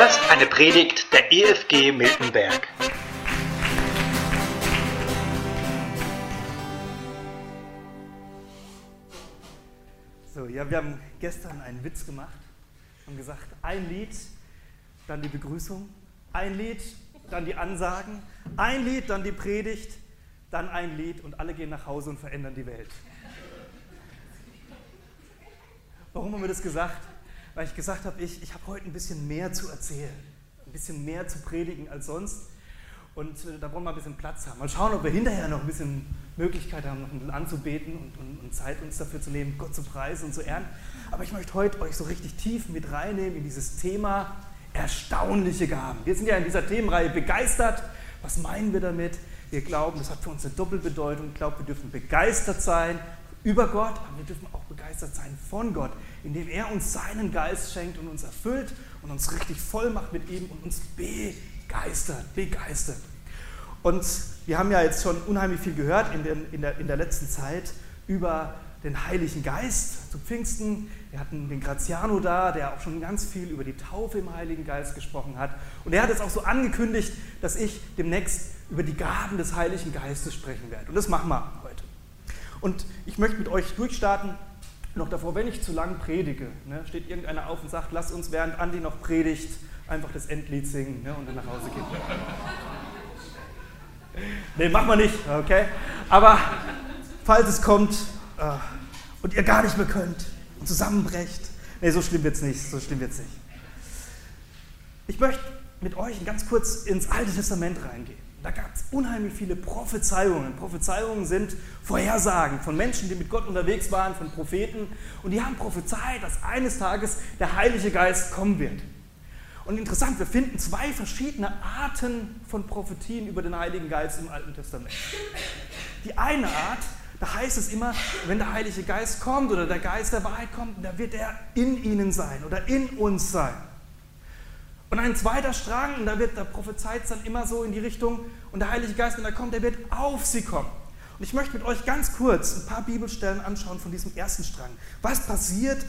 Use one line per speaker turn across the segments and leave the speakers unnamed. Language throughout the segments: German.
hörst eine Predigt der EFG Miltenberg.
So, ja, wir haben gestern einen Witz gemacht und gesagt, ein Lied, dann die Begrüßung, ein Lied, dann die Ansagen, ein Lied, dann die Predigt, dann ein Lied und alle gehen nach Hause und verändern die Welt. Warum haben wir das gesagt? Weil ich gesagt habe, ich habe heute ein bisschen mehr zu erzählen, ein bisschen mehr zu predigen als sonst und da wollen wir ein bisschen Platz haben. Mal schauen, ob wir hinterher noch ein bisschen Möglichkeit haben, noch ein bisschen anzubeten und Zeit uns dafür zu nehmen, Gott zu preisen und zu ehren. Aber ich möchte heute euch so richtig tief mit reinnehmen in dieses Thema erstaunliche Gaben. Wir sind ja in dieser Themenreihe begeistert. Was meinen wir damit? Wir glauben, das hat für uns eine Doppelbedeutung. Ich glaube, wir dürfen begeistert sein über Gott, aber wir dürfen auch begeistert sein von Gott, indem er uns seinen Geist schenkt und uns erfüllt und uns richtig voll macht mit ihm und uns begeistert. Und wir haben ja jetzt schon unheimlich viel gehört in der letzten Zeit über den Heiligen Geist zu Pfingsten. Wir hatten den Graziano da, der auch schon ganz viel über die Taufe im Heiligen Geist gesprochen hat. Und er hat es auch so angekündigt, dass ich demnächst über die Gaben des Heiligen Geistes sprechen werde. Und das machen wir heute. Und ich möchte mit euch durchstarten. Noch davor, wenn ich zu lang predige, steht irgendeiner auf und sagt, lass uns, während Andi noch predigt, einfach das Endlied singen und dann nach Hause gehen. Nee, machen wir nicht, okay? Aber falls es kommt und ihr gar nicht mehr könnt und zusammenbrecht, nee, so schlimm wird's nicht. Ich möchte mit euch ganz kurz ins Alte Testament reingehen. Da gab es unheimlich viele Prophezeiungen. Prophezeiungen sind Vorhersagen von Menschen, die mit Gott unterwegs waren, von Propheten. Und die haben prophezeit, dass eines Tages der Heilige Geist kommen wird. Und interessant, wir finden zwei verschiedene Arten von Prophetien über den Heiligen Geist im Alten Testament. Die eine Art, da heißt es immer, wenn der Heilige Geist kommt oder der Geist der Wahrheit kommt, da wird er in ihnen sein oder in uns sein. Und ein zweiter Strang, und da prophezeit es dann immer so in die Richtung, und der Heilige Geist, wenn er kommt, der wird auf sie kommen. Und ich möchte mit euch ganz kurz ein paar Bibelstellen anschauen von diesem ersten Strang. Was passiert,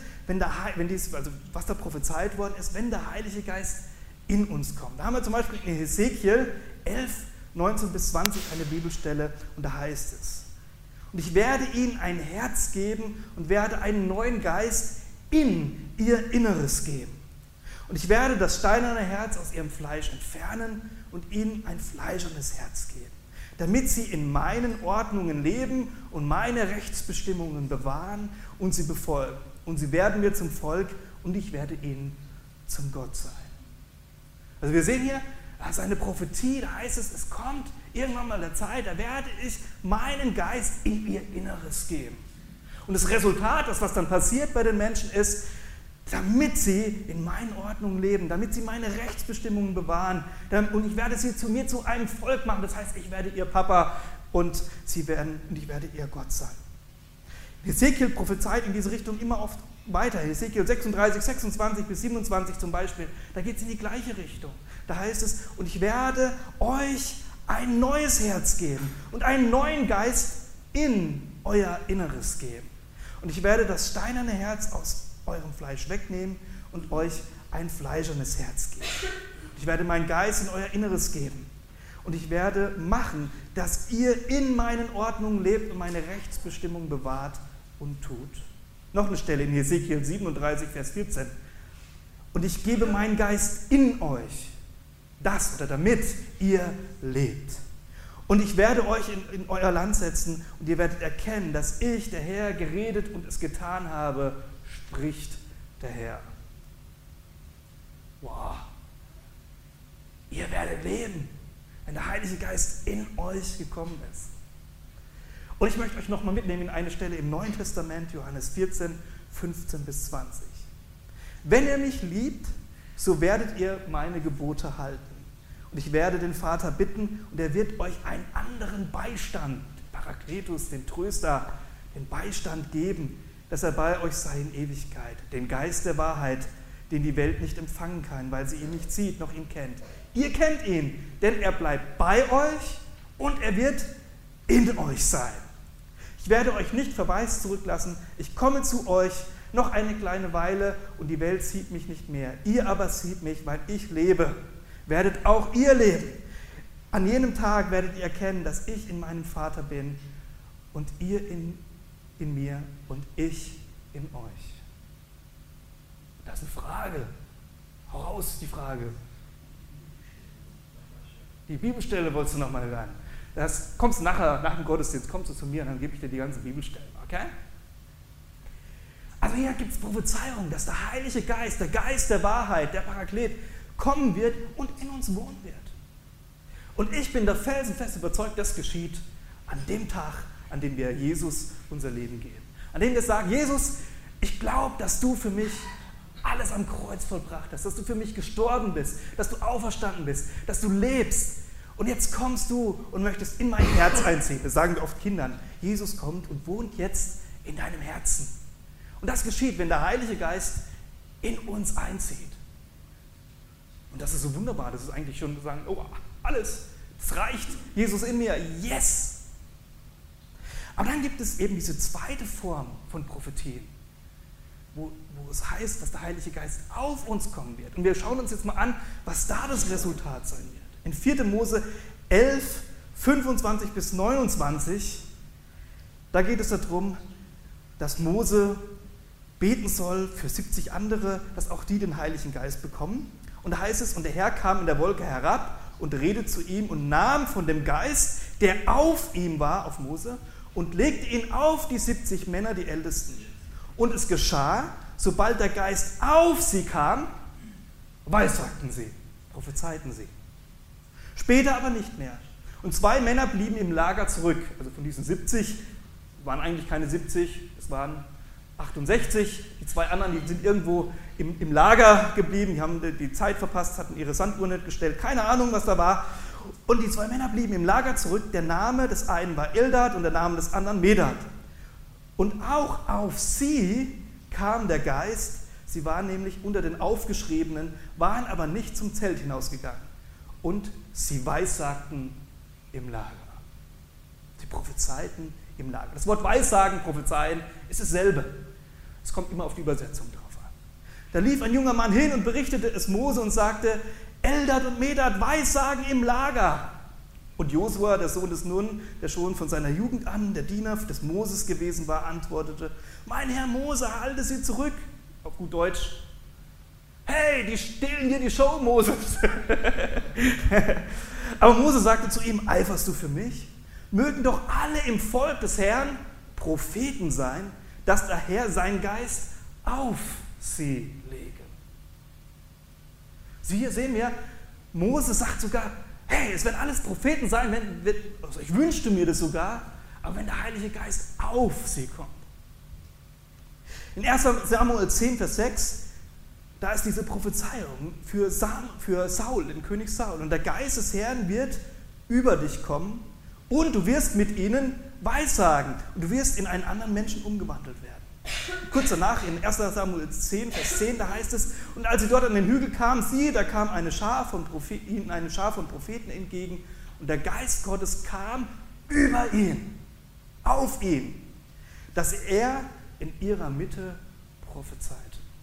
was da prophezeit worden ist, wenn der Heilige Geist in uns kommt? Da haben wir zum Beispiel in Hesekiel 11, 19 bis 20 eine Bibelstelle, und da heißt es: Und ich werde ihnen ein Herz geben und werde einen neuen Geist in ihr Inneres geben. Und ich werde das steinerne Herz aus ihrem Fleisch entfernen und ihnen ein fleischernes Herz geben, damit sie in meinen Ordnungen leben und meine Rechtsbestimmungen bewahren und sie befolgen. Und sie werden mir zum Volk und ich werde ihnen zum Gott sein. Also wir sehen hier, das ist eine Prophetie, da heißt es kommt irgendwann mal der Zeit, da werde ich meinen Geist in ihr Inneres geben. Und das Resultat, das was dann passiert bei den Menschen ist, damit sie in meinen Ordnungen leben, damit sie meine Rechtsbestimmungen bewahren. Und ich werde sie zu mir zu einem Volk machen. Das heißt, ich werde ihr Papa und ich werde ihr Gott sein. Hesekiel prophezeit in diese Richtung immer oft weiter. Hesekiel 36, 26 bis 27 zum Beispiel, da geht es in die gleiche Richtung. Da heißt es, und ich werde euch ein neues Herz geben und einen neuen Geist in euer Inneres geben. Und ich werde das steinerne Herz aus eurem Fleisch wegnehmen und euch ein fleischernes Herz geben. Ich werde meinen Geist in euer Inneres geben und ich werde machen, dass ihr in meinen Ordnungen lebt und meine Rechtsbestimmungen bewahrt und tut. Noch eine Stelle in Hesekiel 37, Vers 14. Und ich gebe meinen Geist in euch, damit ihr lebt. Und ich werde euch in euer Land setzen und ihr werdet erkennen, dass ich, der Herr, geredet und es getan habe, spricht der Herr. Wow. Ihr werdet leben, wenn der Heilige Geist in euch gekommen ist. Und ich möchte euch nochmal mitnehmen in eine Stelle im Neuen Testament, Johannes 14, 15 bis 20. Wenn ihr mich liebt, so werdet ihr meine Gebote halten. Und ich werde den Vater bitten und er wird euch einen anderen Beistand, den Parakletus, den Tröster, den Beistand geben, dass er bei euch sei in Ewigkeit, den Geist der Wahrheit, den die Welt nicht empfangen kann, weil sie ihn nicht sieht, noch ihn kennt. Ihr kennt ihn, denn er bleibt bei euch und er wird in euch sein. Ich werde euch nicht verwaist zurücklassen, ich komme zu euch, noch eine kleine Weile und die Welt sieht mich nicht mehr. Ihr aber seht mich, weil ich lebe. Werdet auch ihr leben. An jenem Tag werdet ihr erkennen, dass ich in meinem Vater bin und ihr in mir und ich in euch. Das ist eine Frage. Hau raus, die Frage. Die Bibelstelle wolltest du nochmal lernen. Das kommst du nachher, nach dem Gottesdienst, kommst du zu mir und dann gebe ich dir die ganzen Bibelstellen, okay? Also hier gibt es Prophezeiung, dass der Heilige Geist, der Geist der Wahrheit, der Paraklet, kommen wird und in uns wohnen wird. Und ich bin da felsenfest überzeugt, das geschieht an dem Tag, an dem wir Jesus unser Leben geben. An dem wir sagen, Jesus, ich glaube, dass du für mich alles am Kreuz vollbracht hast, dass du für mich gestorben bist, dass du auferstanden bist, dass du lebst. Und jetzt kommst du und möchtest in mein Herz einziehen. Das sagen wir oft Kindern. Jesus kommt und wohnt jetzt in deinem Herzen. Und das geschieht, wenn der Heilige Geist in uns einzieht. Und das ist so wunderbar. Das ist eigentlich schon sagen, oh, alles, es reicht. Jesus in mir, yes. Aber dann gibt es eben diese zweite Form von Prophetien, wo es heißt, dass der Heilige Geist auf uns kommen wird. Und wir schauen uns jetzt mal an, was da das Resultat sein wird. In 4. Mose 11, 25 bis 29, da geht es darum, dass Mose beten soll für 70 andere, dass auch die den Heiligen Geist bekommen. Und da heißt es, und der Herr kam in der Wolke herab und redete zu ihm und nahm von dem Geist, der auf ihm war, auf Mose, und legte ihn auf die 70 Männer, die Ältesten. Und es geschah, sobald der Geist auf sie kam, weissagten sie, prophezeiten sie. Später aber nicht mehr. Und 2 Männer blieben im Lager zurück. Also von diesen 70 waren eigentlich keine 70, es waren 68. Die 2 anderen, die sind irgendwo im Lager geblieben, die haben die Zeit verpasst, hatten ihre Sanduhr nicht gestellt, keine Ahnung, was da war. Und die 2 Männer blieben im Lager zurück. Der Name des einen war Eldad und der Name des anderen Medad. Und auch auf sie kam der Geist. Sie waren nämlich unter den Aufgeschriebenen, waren aber nicht zum Zelt hinausgegangen. Und sie weissagten im Lager. Sie prophezeiten im Lager. Das Wort Weissagen, prophezeien, ist dasselbe. Es kommt immer auf die Übersetzung drauf an. Da lief ein junger Mann hin und berichtete es Mose und sagte, Eldad und Medad weissagen im Lager. Und Josua, der Sohn des Nun, der schon von seiner Jugend an der Diener des Moses gewesen war, antwortete, mein Herr Mose, halte sie zurück. Auf gut Deutsch, hey, die stehlen dir die Show, Moses. Aber Mose sagte zu ihm, eiferst du für mich? Mögen doch alle im Volk des Herrn Propheten sein, dass der Herr seinen Geist auf sie lege. So hier sehen wir, Mose sagt sogar, hey, es werden alles Propheten sein, also ich wünschte mir das sogar, aber wenn der Heilige Geist auf sie kommt. In 1. Samuel 10, Vers 6, da ist diese Prophezeiung für Saul, den König Saul. Und der Geist des Herrn wird über dich kommen und du wirst mit ihnen weissagen. Und du wirst in einen anderen Menschen umgewandelt werden. Kurz danach, in 1. Samuel 10, Vers 10, da heißt es, und als sie dort an den Hügel kamen, siehe, da kam eine Schar von Propheten entgegen und der Geist Gottes kam über ihn, auf ihn, dass er in ihrer Mitte prophezeit.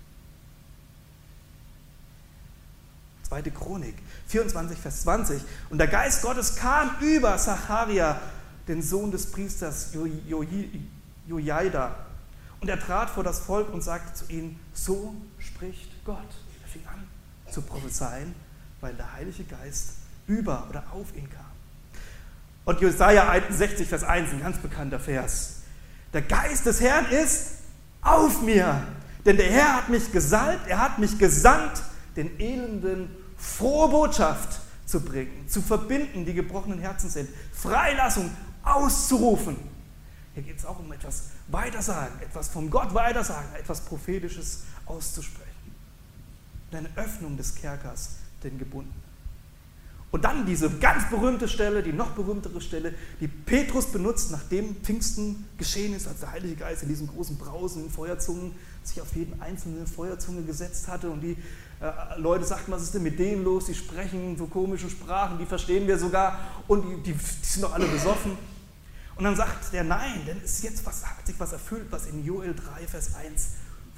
2. Chronik, 24, Vers 20. Und der Geist Gottes kam über Zacharia, den Sohn des Priesters Joiada. Und er trat vor das Volk und sagte zu ihnen, so spricht Gott. Er fing an zu prophezeien, weil der Heilige Geist über oder auf ihn kam. Und Jesaja 61, Vers 1, ein ganz bekannter Vers. Der Geist des Herrn ist auf mir, denn der Herr hat mich gesalbt, er hat mich gesandt, den Elenden frohe Botschaft zu bringen, zu verbinden, die gebrochenen Herzen sind, Freilassung auszurufen. Hier geht es auch um etwas Weitersagen, etwas von Gott weitersagen, etwas Prophetisches auszusprechen. Eine Öffnung des Kerkers den Gebundenen. Und dann diese ganz berühmte Stelle, die noch berühmtere Stelle, die Petrus benutzt, nachdem Pfingsten geschehen ist, als der Heilige Geist in diesen großen Brausen in Feuerzungen sich auf jeden einzelne Feuerzunge gesetzt hatte und die Leute sagten, was ist denn mit denen los? Die sprechen so komische Sprachen, die verstehen wir sogar und die sind doch alle besoffen. Und dann sagt der, nein, denn es ist jetzt hat sich was erfüllt, was in Joel 3, Vers 1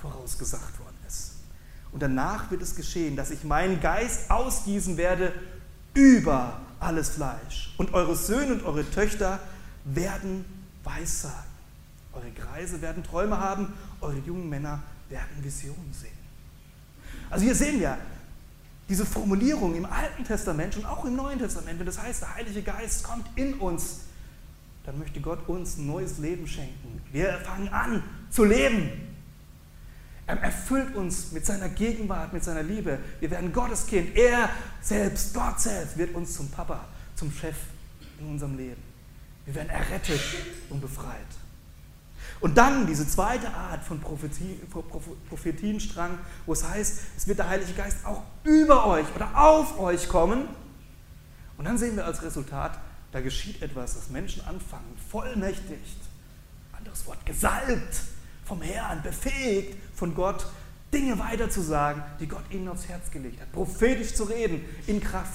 vorausgesagt worden ist. Und danach wird es geschehen, dass ich meinen Geist ausgießen werde über alles Fleisch. Und eure Söhne und eure Töchter werden Weissagen. Eure Greise werden Träume haben, eure jungen Männer werden Visionen sehen. Also hier sehen wir diese Formulierung im Alten Testament und auch im Neuen Testament. Wenn das heißt, der Heilige Geist kommt in uns, dann möchte Gott uns ein neues Leben schenken. Wir fangen an zu leben. Er erfüllt uns mit seiner Gegenwart, mit seiner Liebe. Wir werden Gottes Kind. Er selbst, Gott selbst, wird uns zum Papa, zum Chef in unserem Leben. Wir werden errettet und befreit. Und dann diese zweite Art von Prophetienstrang, wo es heißt, es wird der Heilige Geist auch über euch oder auf euch kommen. Und dann sehen wir als Resultat, da geschieht etwas, dass Menschen anfangen, vollmächtigt, anderes Wort, gesalbt vom Herrn, befähigt von Gott, Dinge weiterzusagen, die Gott ihnen aufs Herz gelegt hat. Prophetisch zu reden, in Kraft.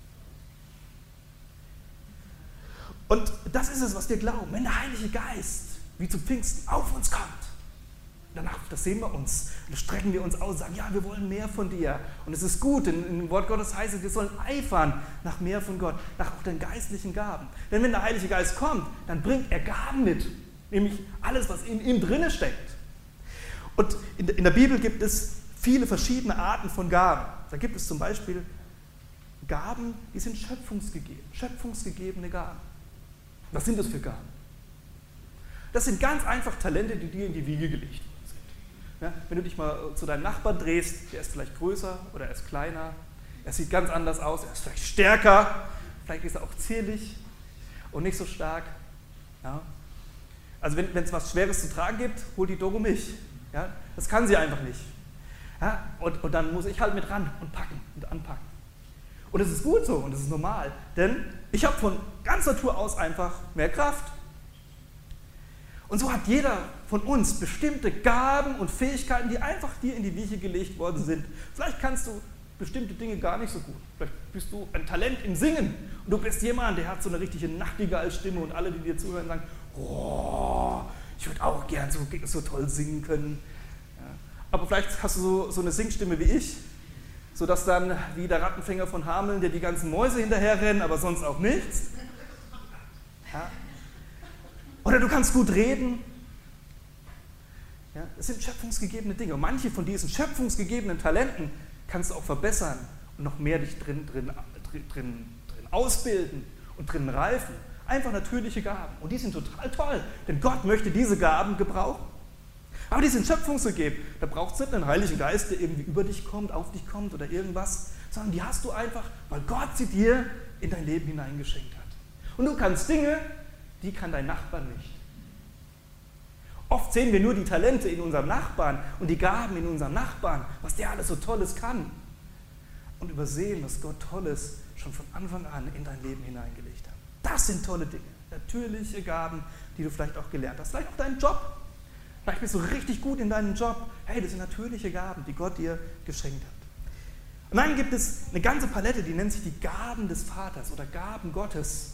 Und das ist es, was wir glauben. Wenn der Heilige Geist, wie zu Pfingsten, auf uns kommt, danach, das sehen wir uns, da strecken wir uns aus und sagen, ja, wir wollen mehr von dir. Und es ist gut, denn im Wort Gottes heißt es, wir sollen eifern nach mehr von Gott, nach auch den geistlichen Gaben. Denn wenn der Heilige Geist kommt, dann bringt er Gaben mit, nämlich alles, was in ihm drinne steckt. Und in der Bibel gibt es viele verschiedene Arten von Gaben. Da gibt es zum Beispiel Gaben, die sind schöpfungsgegebene Gaben. Was sind das für Gaben? Das sind ganz einfach Talente, die dir in die Wiege gelegt worden sind. Ja, wenn du dich mal zu deinem Nachbarn drehst, der ist vielleicht größer oder er ist kleiner, er sieht ganz anders aus, er ist vielleicht stärker, vielleicht ist er auch zierlich und nicht so stark. Ja. Also wenn es was Schweres zu tragen gibt, holt die Doro mich. Ja, das kann sie einfach nicht. Ja, und dann muss ich halt mit ran und packen und anpacken. Und das ist gut so und das ist normal, denn ich habe von ganz Natur aus einfach mehr Kraft. Und so hat jeder von uns bestimmte Gaben und Fähigkeiten, die einfach dir in die Wiege gelegt worden sind. Vielleicht kannst du bestimmte Dinge gar nicht so gut. Vielleicht bist du ein Talent im Singen und du bist jemand, der hat so eine richtige Nachtigallstimme und alle, die dir zuhören, sagen, oh, ich würde auch gern so toll singen können. Ja. Aber vielleicht hast du so eine Singstimme wie ich, sodass dann wie der Rattenfänger von Hameln, der die ganzen Mäuse hinterherrennen, aber sonst auch nichts. Ja. Oder du kannst gut reden. Ja, das sind schöpfungsgegebene Dinge. Und manche von diesen schöpfungsgegebenen Talenten kannst du auch verbessern und noch mehr dich drin ausbilden und drin reifen. Einfach natürliche Gaben. Und die sind total toll, denn Gott möchte diese Gaben gebrauchen. Aber die sind schöpfungsgegeben. Da braucht es nicht einen Heiligen Geist, der irgendwie über dich kommt, auf dich kommt oder irgendwas, sondern die hast du einfach, weil Gott sie dir in dein Leben hineingeschenkt hat. Und du kannst Dinge, die kann dein Nachbar nicht. Oft sehen wir nur die Talente in unserem Nachbarn und die Gaben in unserem Nachbarn, was der alles so Tolles kann. Und übersehen, was Gott Tolles schon von Anfang an in dein Leben hineingelegt hat. Das sind tolle Dinge, natürliche Gaben, die du vielleicht auch gelernt hast. Vielleicht auch deinen Job. Vielleicht bist du richtig gut in deinem Job. Hey, das sind natürliche Gaben, die Gott dir geschenkt hat. Und dann gibt es eine ganze Palette, die nennt sich die Gaben des Vaters oder Gaben Gottes.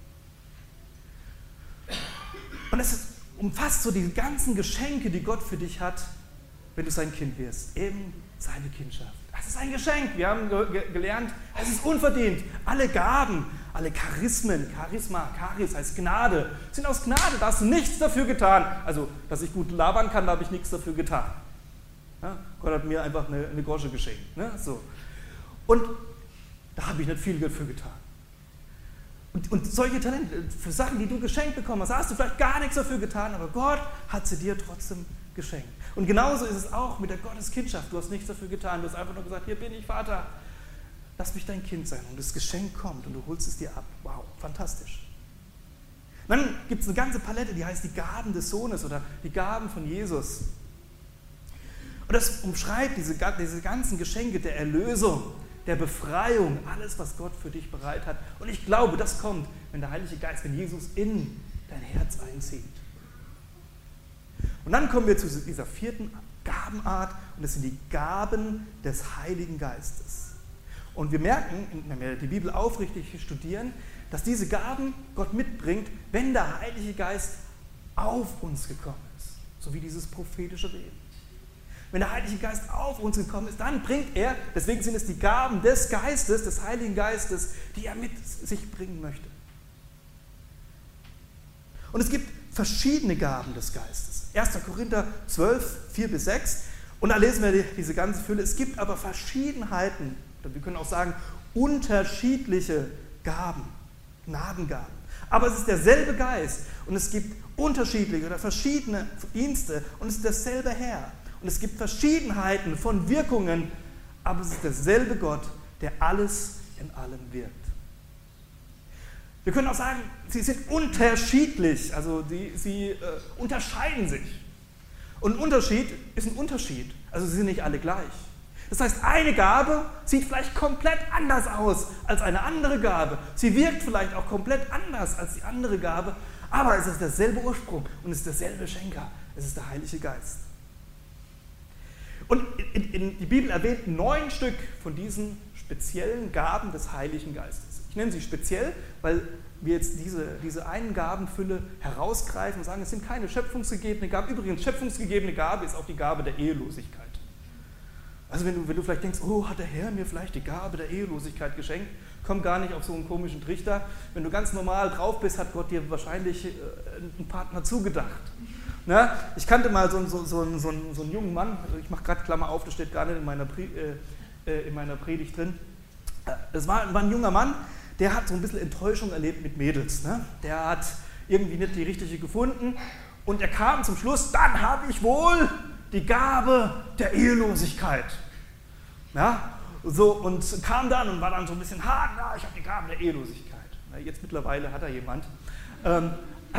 Und es umfasst so die ganzen Geschenke, die Gott für dich hat, wenn du sein Kind wirst. Eben seine Kindschaft. Das ist ein Geschenk. Wir haben gelernt, es ist unverdient. Alle Gaben, alle Charismen, Charisma, Charis heißt Gnade, sind aus Gnade. Da hast du nichts dafür getan. Also, dass ich gut labern kann, da habe ich nichts dafür getan. Ja, Gott hat mir einfach eine Grosche geschenkt. Ne? So. Und da habe ich nicht viel dafür getan. Und solche Talente, für Sachen, die du geschenkt bekommen hast, hast du vielleicht gar nichts dafür getan, aber Gott hat sie dir trotzdem geschenkt. Und genauso ist es auch mit der Gotteskindschaft. Du hast nichts dafür getan, du hast einfach nur gesagt, hier bin ich, Vater, lass mich dein Kind sein. Und das Geschenk kommt und du holst es dir ab. Wow, fantastisch. Und dann gibt es eine ganze Palette, die heißt die Gaben des Sohnes oder die Gaben von Jesus. Und das umschreibt diese ganzen Geschenke der Erlösung, der Befreiung, alles, was Gott für dich bereit hat. Und ich glaube, das kommt, wenn der Heilige Geist, wenn Jesus in dein Herz einzieht. Und dann kommen wir zu dieser vierten Gabenart und das sind die Gaben des Heiligen Geistes. Und wir merken, wenn wir die Bibel aufrichtig studieren, dass diese Gaben Gott mitbringt, wenn der Heilige Geist auf uns gekommen ist. So wie dieses prophetische Reden. wenn der Heilige Geist auf uns gekommen ist, dann bringt er, deswegen sind es die Gaben des Geistes, des Heiligen Geistes, die er mit sich bringen möchte. Und es gibt verschiedene Gaben des Geistes. 1. Korinther 12, 4-6. Und da lesen wir diese ganze Fülle. Es gibt aber Verschiedenheiten, wir können auch sagen, unterschiedliche Gaben, Gnadengaben. Aber es ist derselbe Geist und es gibt unterschiedliche oder verschiedene Dienste und es ist derselbe Herr. Und es gibt Verschiedenheiten von Wirkungen, aber es ist derselbe Gott, der alles in allem wirkt. Wir können auch sagen, sie sind unterschiedlich, also sie unterscheiden sich. Und ein Unterschied ist ein Unterschied, also sie sind nicht alle gleich. Das heißt, eine Gabe sieht vielleicht komplett anders aus als eine andere Gabe. Sie wirkt vielleicht auch komplett anders als die andere Gabe, aber es ist derselbe Ursprung und es ist derselbe Schenker, es ist der Heilige Geist. Und die Bibel erwähnt 9 Stück von diesen speziellen Gaben des Heiligen Geistes. Ich nenne sie speziell, weil wir jetzt diese einen Gabenfülle herausgreifen und sagen, es sind keine schöpfungsgegebene Gaben. Übrigens, schöpfungsgegebene Gabe ist auch die Gabe der Ehelosigkeit. Also wenn du vielleicht denkst, oh, hat der Herr mir vielleicht die Gabe der Ehelosigkeit geschenkt, komm gar nicht auf so einen komischen Trichter. Wenn du ganz normal drauf bist, hat Gott dir wahrscheinlich einen Partner zugedacht. Na, ich kannte mal so einen jungen Mann, ich mache gerade Klammer auf, das steht gar nicht in meiner Predigt drin. Das war ein junger Mann, der hat so ein bisschen Enttäuschung erlebt mit Mädels. Ne? Der hat irgendwie nicht die richtige gefunden und er kam zum Schluss, dann habe ich wohl die Gabe der Ehelosigkeit. Ja, so, und kam dann und war dann so ein bisschen hart, na, ich habe die Gabe der Ehelosigkeit. Na, jetzt mittlerweile hat er jemand. Aber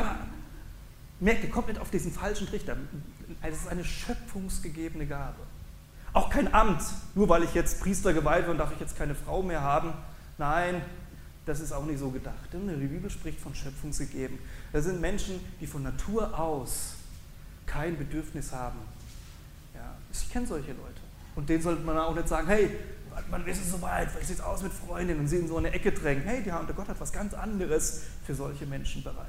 merkt, ihr kommt nicht auf diesen falschen Trichter. Es ist eine schöpfungsgegebene Gabe. Auch kein Amt, nur weil ich jetzt Priester geweiht bin, darf ich jetzt keine Frau mehr haben. Nein, das ist auch nicht so gedacht. Die Bibel spricht von schöpfungsgegeben. Das sind Menschen, die von Natur aus kein Bedürfnis haben. Ja, ich kenne solche Leute. Und denen sollte man auch nicht sagen, hey, man ist es soweit, wie sieht es aus mit Freundinnen und sie in so eine Ecke drängen. Hey, der Gott hat was ganz anderes für solche Menschen bereit.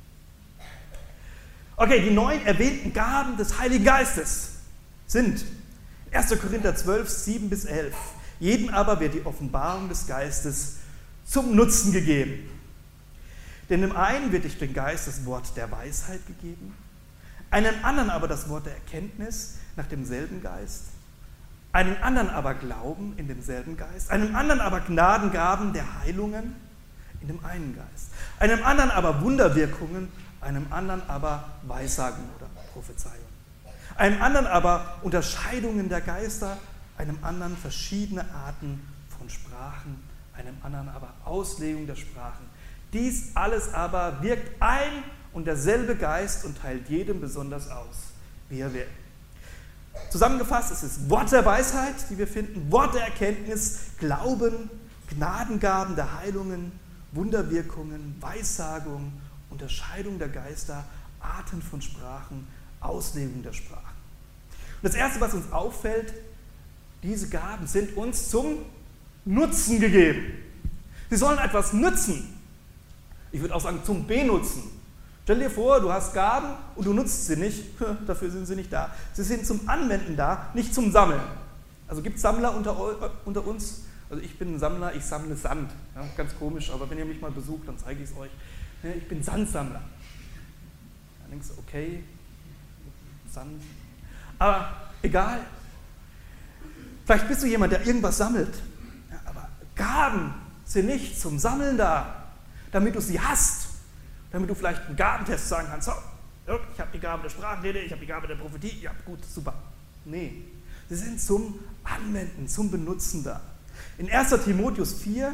Okay, die 9 erwähnten Gaben des Heiligen Geistes sind 1. Korinther 12, 7-11. Jedem aber wird die Offenbarung des Geistes zum Nutzen gegeben. Denn dem einen wird durch den Geist das Wort der Weisheit gegeben, einem anderen aber das Wort der Erkenntnis nach demselben Geist, einem anderen aber Glauben in demselben Geist, einem anderen aber Gnadengaben der Heilungen in dem einen Geist, einem anderen aber Wunderwirkungen, einem anderen aber Weissagen oder Prophezeiung, einem anderen aber Unterscheidungen der Geister, einem anderen verschiedene Arten von Sprachen, einem anderen aber Auslegung der Sprachen. Dies alles aber wirkt ein und derselbe Geist und teilt jedem besonders aus, wie er will. Zusammengefasst, es ist Wort der Weisheit, die wir finden, Wort der Erkenntnis, Glauben, Gnadengaben der Heilungen, Wunderwirkungen, Weissagung, Unterscheidung der Geister, Arten von Sprachen, Auslegung der Sprachen. Und das Erste, was uns auffällt, diese Gaben sind uns zum Nutzen gegeben. Sie sollen etwas nützen. Ich würde auch sagen, zum Benutzen. Stell dir vor, du hast Gaben und du nutzt sie nicht, dafür sind sie nicht da. Sie sind zum Anwenden da, nicht zum Sammeln. Also gibt es Sammler unter uns? Also ich bin ein Sammler, ich sammle Sand. Ja, ganz komisch, aber wenn ihr mich mal besucht, dann zeige ich es euch. Ich bin Sandsammler. Dann denkst du, okay, Sand. Aber egal. Vielleicht bist du jemand, der irgendwas sammelt. Ja, aber Gaben sind nicht zum Sammeln da, damit du sie hast. Damit du vielleicht einen Gabentest sagen kannst, so, ich habe die Gabe der Sprachenrede, ich habe die Gabe der Prophetie, ja gut, super. Nee, sie sind zum Anwenden, zum Benutzen da. In 1. Timotheus 4,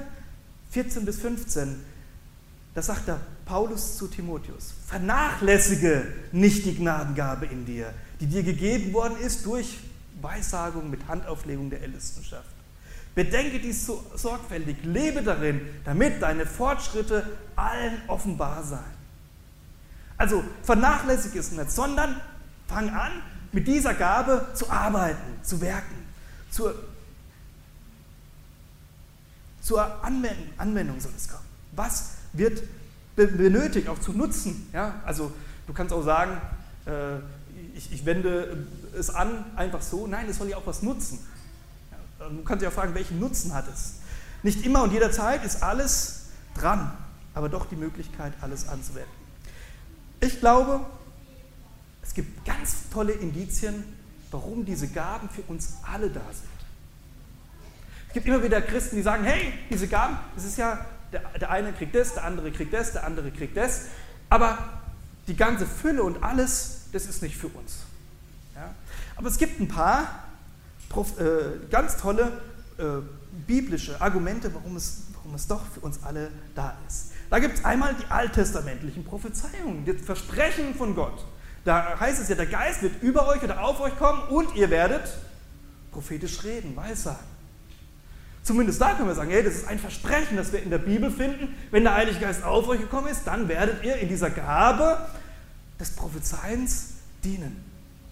14-15, da sagt der Paulus zu Timotheus, vernachlässige nicht die Gnadengabe in dir, die dir gegeben worden ist durch Weissagung mit Handauflegung der Ältestenschaft. Bedenke dies so sorgfältig, lebe darin, damit deine Fortschritte allen offenbar seien. Also vernachlässige es nicht, sondern fang an, mit dieser Gabe zu arbeiten, zu werken, zur Anwendung soll es kommen. Was wird benötigt, auch zu nutzen? Ja? Also du kannst auch sagen, ich wende es an, einfach so. Nein, es soll ja auch was nutzen. Ja, du kannst ja auch fragen, welchen Nutzen hat es? Nicht immer und jederzeit ist alles dran, aber doch die Möglichkeit, alles anzuwenden. Ich glaube, es gibt ganz tolle Indizien, warum diese Gaben für uns alle da sind. Es gibt immer wieder Christen, die sagen, hey, diese Gaben, das ist ja, der eine kriegt das, der andere kriegt das, der andere kriegt das, aber die ganze Fülle und alles, das ist nicht für uns. Ja? Aber es gibt ein paar ganz tolle biblische Argumente, warum es doch für uns alle da ist. Da gibt es einmal die alttestamentlichen Prophezeiungen, das Versprechen von Gott. Da heißt es ja, der Geist wird über euch oder auf euch kommen und ihr werdet prophetisch reden, Weissagen. Zumindest da können wir sagen, hey, das ist ein Versprechen, das wir in der Bibel finden. Wenn der Heilige Geist auf euch gekommen ist, dann werdet ihr in dieser Gabe des Prophezeiens dienen.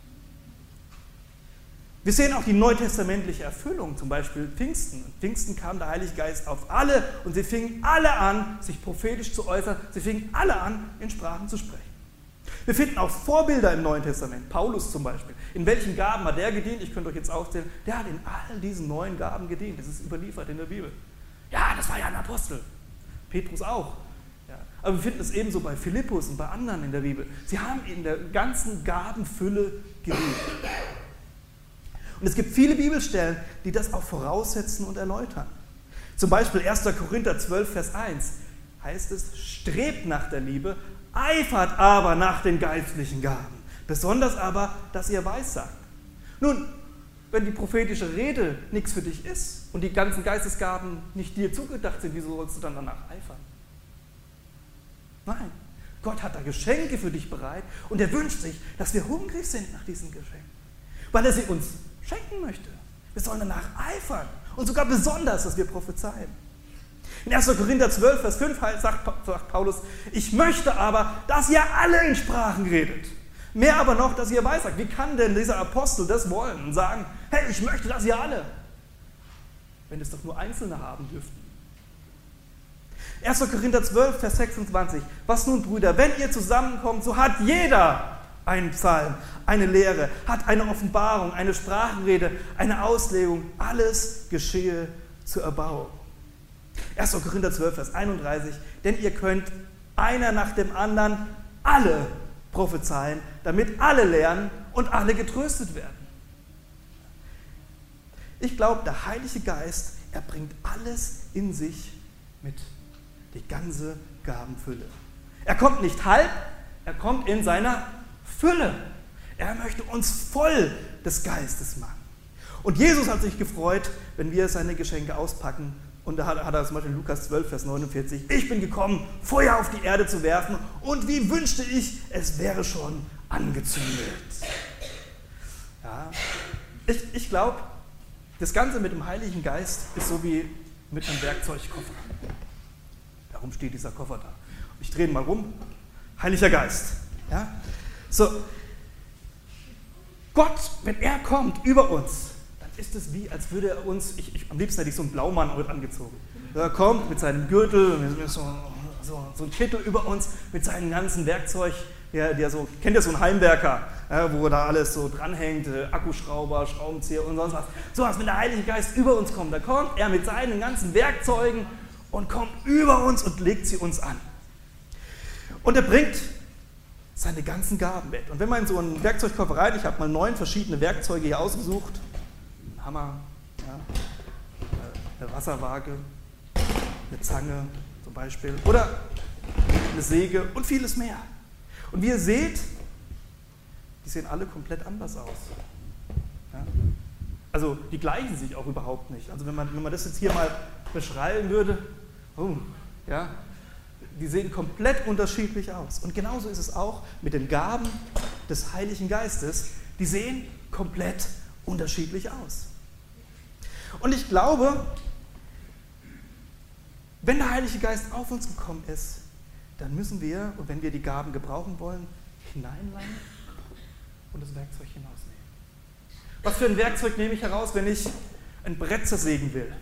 Wir sehen auch die neutestamentliche Erfüllung, zum Beispiel Pfingsten. Und Pfingsten kam der Heilige Geist auf alle und sie fingen alle an, sich prophetisch zu äußern. Sie fingen alle an, in Sprachen zu sprechen. Wir finden auch Vorbilder im Neuen Testament. Paulus zum Beispiel. In welchen Gaben hat der gedient? Ich könnte euch jetzt aufzählen. Der hat in all diesen 9 Gaben gedient. Das ist überliefert in der Bibel. Ja, das war ja ein Apostel. Petrus auch. Ja. Aber wir finden es ebenso bei Philippus und bei anderen in der Bibel. Sie haben in der ganzen Gabenfülle gedient. Und es gibt viele Bibelstellen, die das auch voraussetzen und erläutern. Zum Beispiel 1. Korinther 12, Vers 1 heißt es, strebt nach der Liebe, eifert aber nach den geistlichen Gaben, besonders aber, dass ihr weissagt. Nun, wenn die prophetische Rede nichts für dich ist und die ganzen Geistesgaben nicht dir zugedacht sind, wieso sollst du dann danach eifern? Nein, Gott hat da Geschenke für dich bereit und er wünscht sich, dass wir hungrig sind nach diesen Geschenken, weil er sie uns schenken möchte. Wir sollen danach eifern und sogar besonders, dass wir prophezeien. In 1. Korinther 12, Vers 5 sagt Paulus, ich möchte aber, dass ihr alle in Sprachen redet. Mehr aber noch, dass ihr weissagt. Wie kann denn dieser Apostel das wollen und sagen, hey, ich möchte, dass ihr alle, wenn es doch nur Einzelne haben dürften. 1. Korinther 12, Vers 26, was nun, Brüder, wenn ihr zusammenkommt, so hat jeder einen Psalm, eine Lehre, hat eine Offenbarung, eine Sprachenrede, eine Auslegung, alles geschehe zur Erbauung. 1. Korinther 12, Vers 31, denn ihr könnt einer nach dem anderen alle prophezeien, damit alle lernen und alle getröstet werden. Ich glaube, der Heilige Geist, er bringt alles in sich mit, die ganze Gabenfülle. Er kommt nicht halb, er kommt in seiner Fülle. Er möchte uns voll des Geistes machen. Und Jesus hat sich gefreut, wenn wir seine Geschenke auspacken. Und da hat er zum Beispiel in Lukas 12, Vers 49, ich bin gekommen, Feuer auf die Erde zu werfen und wie wünschte ich, es wäre schon angezündet. Ja, ich glaube, das Ganze mit dem Heiligen Geist ist so wie mit einem Werkzeugkoffer. Warum steht dieser Koffer da? Ich drehe ihn mal rum. Heiliger Geist. Ja? So, Gott, wenn er kommt über uns, ist es wie, als würde er uns, am liebsten hätte ich so einen Blaumann angezogen. Er kommt mit seinem Gürtel, mit so ein Kittel über uns, mit seinem ganzen Werkzeug, kennt ihr so einen Heimwerker, wo da alles so dranhängt, Akkuschrauber, Schraubenzieher und sonst was. So was, wenn der Heilige Geist über uns kommt, da kommt er mit seinen ganzen Werkzeugen und kommt über uns und legt sie uns an. Und er bringt seine ganzen Gaben mit. Und wenn man in so einen Werkzeugkoffer rein, ich habe mal 9 verschiedene Werkzeuge hier ausgesucht, Hammer, ja, eine Wasserwaage, eine Zange zum Beispiel oder eine Säge und vieles mehr. Und wie ihr seht, die sehen alle komplett anders aus. Ja? Also die gleichen sich auch überhaupt nicht. Also wenn man das jetzt hier mal beschreiben würde, ja, die sehen komplett unterschiedlich aus. Und genauso ist es auch mit den Gaben des Heiligen Geistes. Die sehen komplett unterschiedlich aus. Und ich glaube, wenn der Heilige Geist auf uns gekommen ist, dann müssen wir, und wenn wir die Gaben gebrauchen wollen, hineinlangen und das Werkzeug hinausnehmen. Was für ein Werkzeug nehme ich heraus, wenn ich ein Brett zersägen will?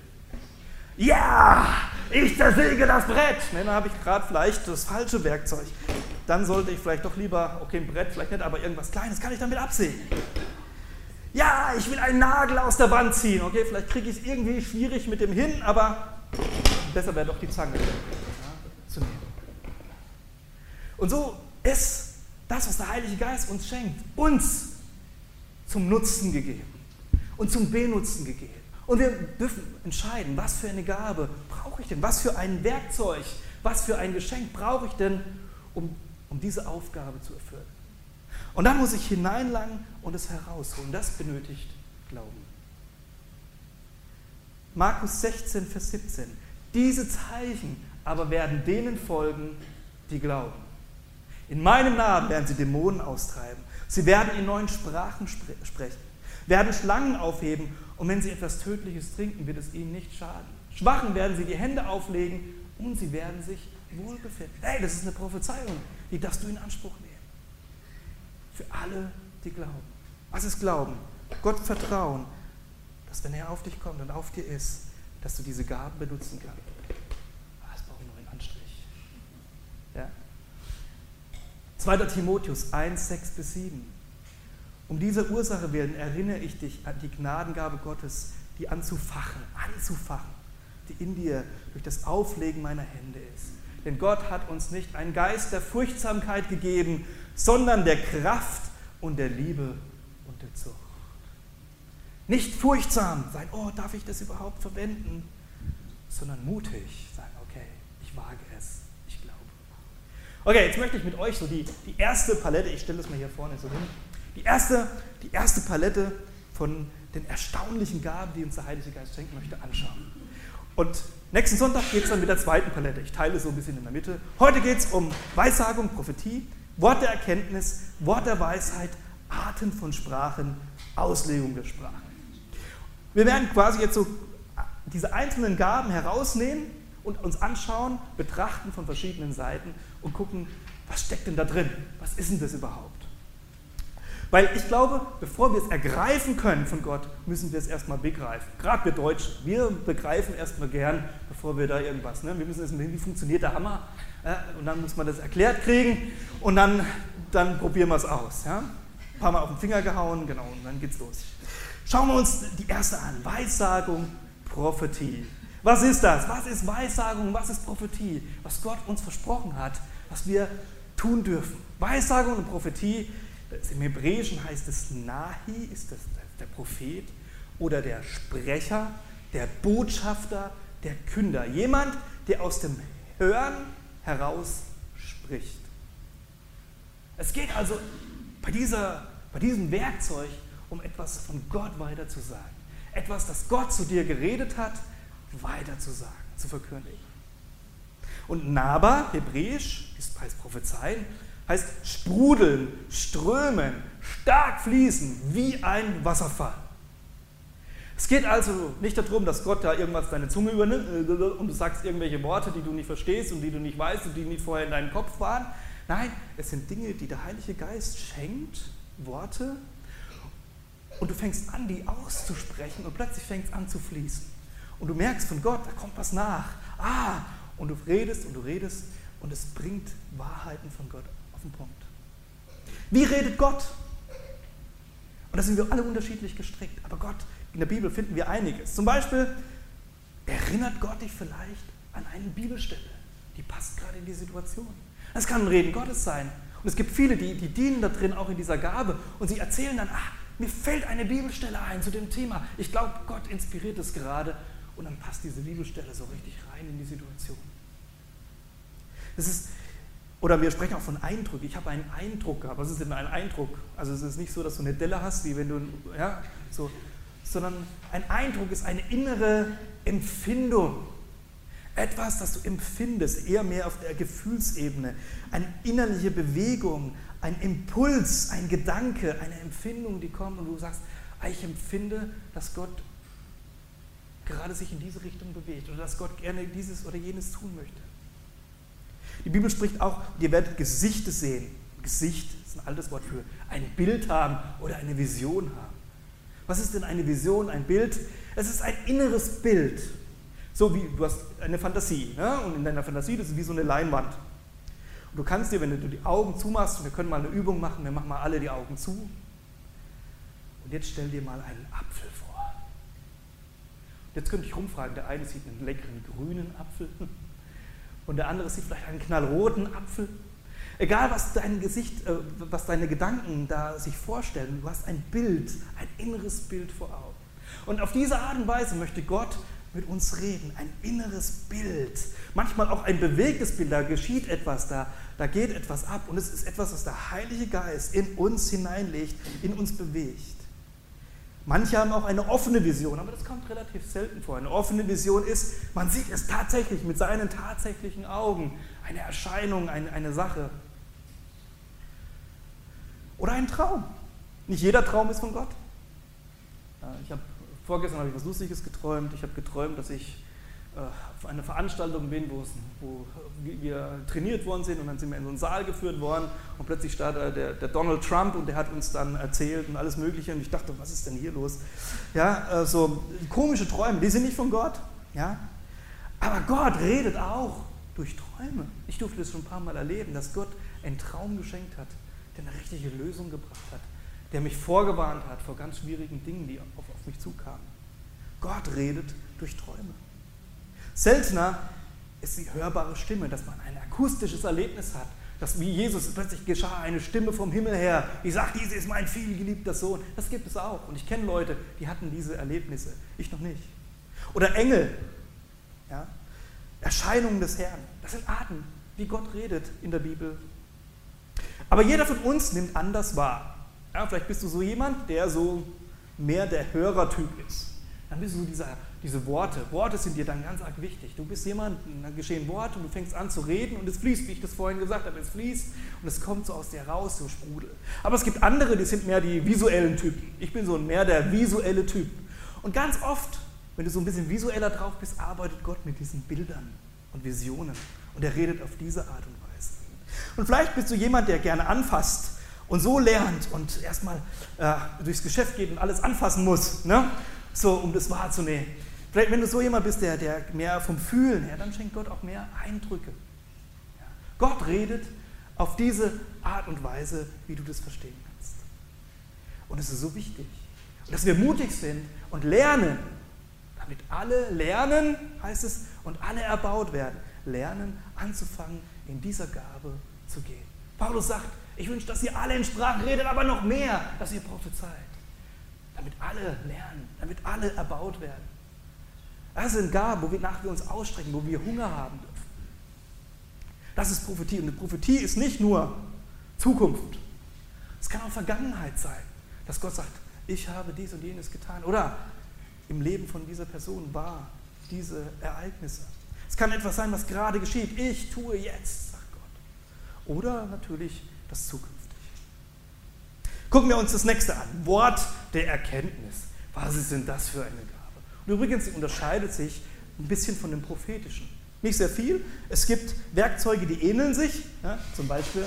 Ja, ich zersäge das Brett! Ne, dann habe ich gerade vielleicht das falsche Werkzeug. dann sollte ich vielleicht doch lieber, okay, ein Brett, vielleicht nicht, aber irgendwas Kleines kann ich damit absägen. Ja, ich will einen Nagel aus der Wand ziehen. Okay, vielleicht kriege ich es irgendwie schwierig mit dem hin, aber besser wäre doch die Zange zu nehmen. Und so ist das, was der Heilige Geist uns schenkt, uns zum Nutzen gegeben und zum Benutzen gegeben. Und wir dürfen entscheiden, was für eine Gabe brauche ich denn, was für ein Werkzeug, was für ein Geschenk brauche ich denn, um diese Aufgabe zu erfüllen. Und dann muss ich hineinlangen und es herausholen. Das benötigt Glauben. Markus 16, Vers 17. Diese Zeichen aber werden denen folgen, die glauben. In meinem Namen werden sie Dämonen austreiben. Sie werden in neuen Sprachen sprechen, werden Schlangen aufheben und wenn sie etwas Tödliches trinken, wird es ihnen nicht schaden. Schwachen werden sie die Hände auflegen und sie werden sich wohlbefinden. Hey, das ist eine Prophezeiung, die darfst du in Anspruch nehmen. Für alle, die glauben. Was ist Glauben? Gott vertrauen, dass wenn er auf dich kommt und auf dir ist, dass du diese Gaben benutzen kannst. Das braucht noch einen Anstrich. Ja? 2. Timotheus 1, 6-7. Um dieser Ursache willen erinnere ich dich an die Gnadengabe Gottes, die anzufachen, die in dir durch das Auflegen meiner Hände ist. Denn Gott hat uns nicht einen Geist der Furchtsamkeit gegeben, sondern der Kraft und der Liebe und der Zucht. Nicht furchtsam sein, oh, darf ich das überhaupt verwenden? Sondern mutig sein, okay, ich wage es, ich glaube. Okay, jetzt möchte ich mit euch so die erste Palette, ich stelle das mal hier vorne so hin, die erste Palette von den erstaunlichen Gaben, die uns der Heilige Geist schenken möchte, anschauen. Und nächsten Sonntag geht es dann mit der zweiten Palette. Ich teile so ein bisschen in der Mitte. Heute geht es um Weissagung, Prophetie, Wort der Erkenntnis, Wort der Weisheit, Arten von Sprachen, Auslegung der Sprachen. Wir werden quasi jetzt so diese einzelnen Gaben herausnehmen und uns anschauen, betrachten von verschiedenen Seiten und gucken, was steckt denn da drin? Was ist denn das überhaupt? Weil ich glaube, bevor wir es ergreifen können von Gott, müssen wir es erstmal begreifen. Gerade wir Deutschen, wir begreifen erstmal gern, bevor wir da irgendwas, ne? Wir müssen wissen, wie funktioniert der Hammer, und dann muss man das erklärt kriegen und dann probieren wir es aus. Ja? Ein paar Mal auf den Finger gehauen, genau, und dann geht's los. Schauen wir uns die erste an, Weissagung, Prophetie. Was ist das? Was ist Weissagung? Was ist Prophetie? Was Gott uns versprochen hat, was wir tun dürfen. Weissagung und Prophetie, im Hebräischen heißt es Nahi, ist das der Prophet oder der Sprecher, der Botschafter, der Künder. Jemand, der aus dem Hören heraus spricht. Es geht also bei diesem Werkzeug um etwas von Gott weiter zu sagen. Etwas, das Gott zu dir geredet hat, weiter zu sagen, zu verkündigen. Und Naba, hebräisch, das heißt prophezeien, heißt sprudeln, strömen, stark fließen, wie ein Wasserfall. Es geht also nicht darum, dass Gott da irgendwas deine Zunge übernimmt und du sagst irgendwelche Worte, die du nicht verstehst und die du nicht weißt und die nicht vorher in deinem Kopf waren. Nein, es sind Dinge, die der Heilige Geist schenkt, Worte, und du fängst an, die auszusprechen und plötzlich fängt es an zu fließen. Und du merkst von Gott, da kommt was nach. Und du redest und es bringt Wahrheiten von Gott auf den Punkt. Wie redet Gott? Und da sind wir alle unterschiedlich gestrickt. Aber Gott, in der Bibel finden wir einiges. Zum Beispiel erinnert Gott dich vielleicht an eine Bibelstelle. Die passt gerade in die Situation. Das kann ein Reden Gottes sein. Und es gibt viele, die dienen da drin, auch in dieser Gabe. Und sie erzählen dann, mir fällt eine Bibelstelle ein zu dem Thema. Ich glaube, Gott inspiriert es gerade. Und dann passt diese Bibelstelle so richtig rein in die Situation. Oder wir sprechen auch von Eindruck. Ich habe einen Eindruck gehabt. Was ist denn ein Eindruck? Also es ist nicht so, dass du eine Delle hast, wie wenn du, sondern ein Eindruck ist eine innere Empfindung. Etwas, das du empfindest, eher mehr auf der Gefühlsebene. Eine innerliche Bewegung, ein Impuls, ein Gedanke, eine Empfindung, die kommt und du sagst, ich empfinde, dass Gott gerade sich in diese Richtung bewegt oder dass Gott gerne dieses oder jenes tun möchte. Die Bibel spricht auch, ihr werdet Gesichter sehen. Gesicht ist ein altes Wort für ein Bild haben oder eine Vision haben. Was ist denn eine Vision, ein Bild? Es ist ein inneres Bild. So wie du hast eine Fantasie, ne? Und in deiner Fantasie, das ist wie so eine Leinwand. Und du kannst dir, wenn du die Augen zumachst, wir können mal eine Übung machen, wir machen mal alle die Augen zu. Und jetzt stell dir mal einen Apfel vor. Und jetzt könnte ich rumfragen, der eine sieht einen leckeren grünen Apfel und der andere sieht vielleicht einen knallroten Apfel. Egal, was was deine Gedanken da sich vorstellen, du hast ein Bild, ein inneres Bild vor Augen. Und auf diese Art und Weise möchte Gott mit uns reden, ein inneres Bild. Manchmal auch ein bewegtes Bild, da geschieht etwas, da geht etwas ab. Und es ist etwas, was der Heilige Geist in uns hineinlegt, in uns bewegt. Manche haben auch eine offene Vision, aber das kommt relativ selten vor. Eine offene Vision ist, man sieht es tatsächlich mit seinen tatsächlichen Augen, eine Erscheinung, eine Sache. Oder ein Traum. Nicht jeder Traum ist von Gott. Vorgestern habe ich was Lustiges geträumt. Ich habe geträumt, dass ich auf einer Veranstaltung bin, wo wir trainiert worden sind und dann sind wir in so einen Saal geführt worden und plötzlich stand der Donald Trump und der hat uns dann erzählt und alles Mögliche und ich dachte, was ist denn hier los? Ja, so komische Träume, die sind nicht von Gott. Ja? Aber Gott redet auch durch Träume. Ich durfte das schon ein paar Mal erleben, dass Gott einen Traum geschenkt hat, der eine richtige Lösung gebracht hat, der mich vorgewarnt hat vor ganz schwierigen Dingen, die auf mich zukamen. Gott redet durch Träume. Seltener ist die hörbare Stimme, dass man ein akustisches Erlebnis hat, dass wie Jesus plötzlich geschah eine Stimme vom Himmel her, die sagt, dies ist mein vielgeliebter Sohn. Das gibt es auch. Und ich kenne Leute, die hatten diese Erlebnisse. Ich noch nicht. Oder Engel. Ja? Erscheinungen des Herrn. Das sind Arten, wie Gott redet in der Bibel. Aber jeder von uns nimmt anders wahr. Ja, vielleicht bist du so jemand, der so mehr der Hörertyp ist. Dann bist du diese Worte. Worte sind dir dann ganz arg wichtig. Du bist jemand, dann geschehen Worte und du fängst an zu reden und es fließt, wie ich das vorhin gesagt habe, es fließt und es kommt so aus dir raus, so Sprudel. Aber es gibt andere, die sind mehr die visuellen Typen. Ich bin so mehr der visuelle Typ. Und ganz oft, wenn du so ein bisschen visueller drauf bist, arbeitet Gott mit diesen Bildern und Visionen und er redet auf diese Art und Weise. Und vielleicht bist du jemand, der gerne anfasst und so lernt und erstmal durchs Geschäft geht und alles anfassen muss, ne? So, um das wahrzunehmen. Vielleicht, wenn du so jemand bist, der mehr vom Fühlen her, dann schenkt Gott auch mehr Eindrücke. Ja. Gott redet auf diese Art und Weise, wie du das verstehen kannst. Und es ist so wichtig, dass wir mutig sind und lernen, damit alle lernen, heißt es, und alle erbaut werden. Lernen, anzufangen, in dieser Gabe zu gehen. Paulus sagt, ich wünsche, dass ihr alle in Sprachen redet, aber noch mehr, dass ihr prophezeit. Damit alle lernen, damit alle erbaut werden. Das sind Gaben, wonach wir uns ausstrecken, wo wir Hunger haben dürfen. Das ist Prophetie. Und eine Prophetie ist nicht nur Zukunft. Es kann auch Vergangenheit sein, dass Gott sagt, ich habe dies und jenes getan. Oder im Leben von dieser Person war diese Ereignisse. Es kann etwas sein, was gerade geschieht. Ich tue jetzt, sagt Gott. Oder natürlich das Zukünftige. Gucken wir uns das nächste an. Wort der Erkenntnis. Was ist denn das für eine Gabe? Und übrigens, sie unterscheidet sich ein bisschen von dem Prophetischen. Nicht sehr viel. Es gibt Werkzeuge, die ähneln sich. Ja, zum Beispiel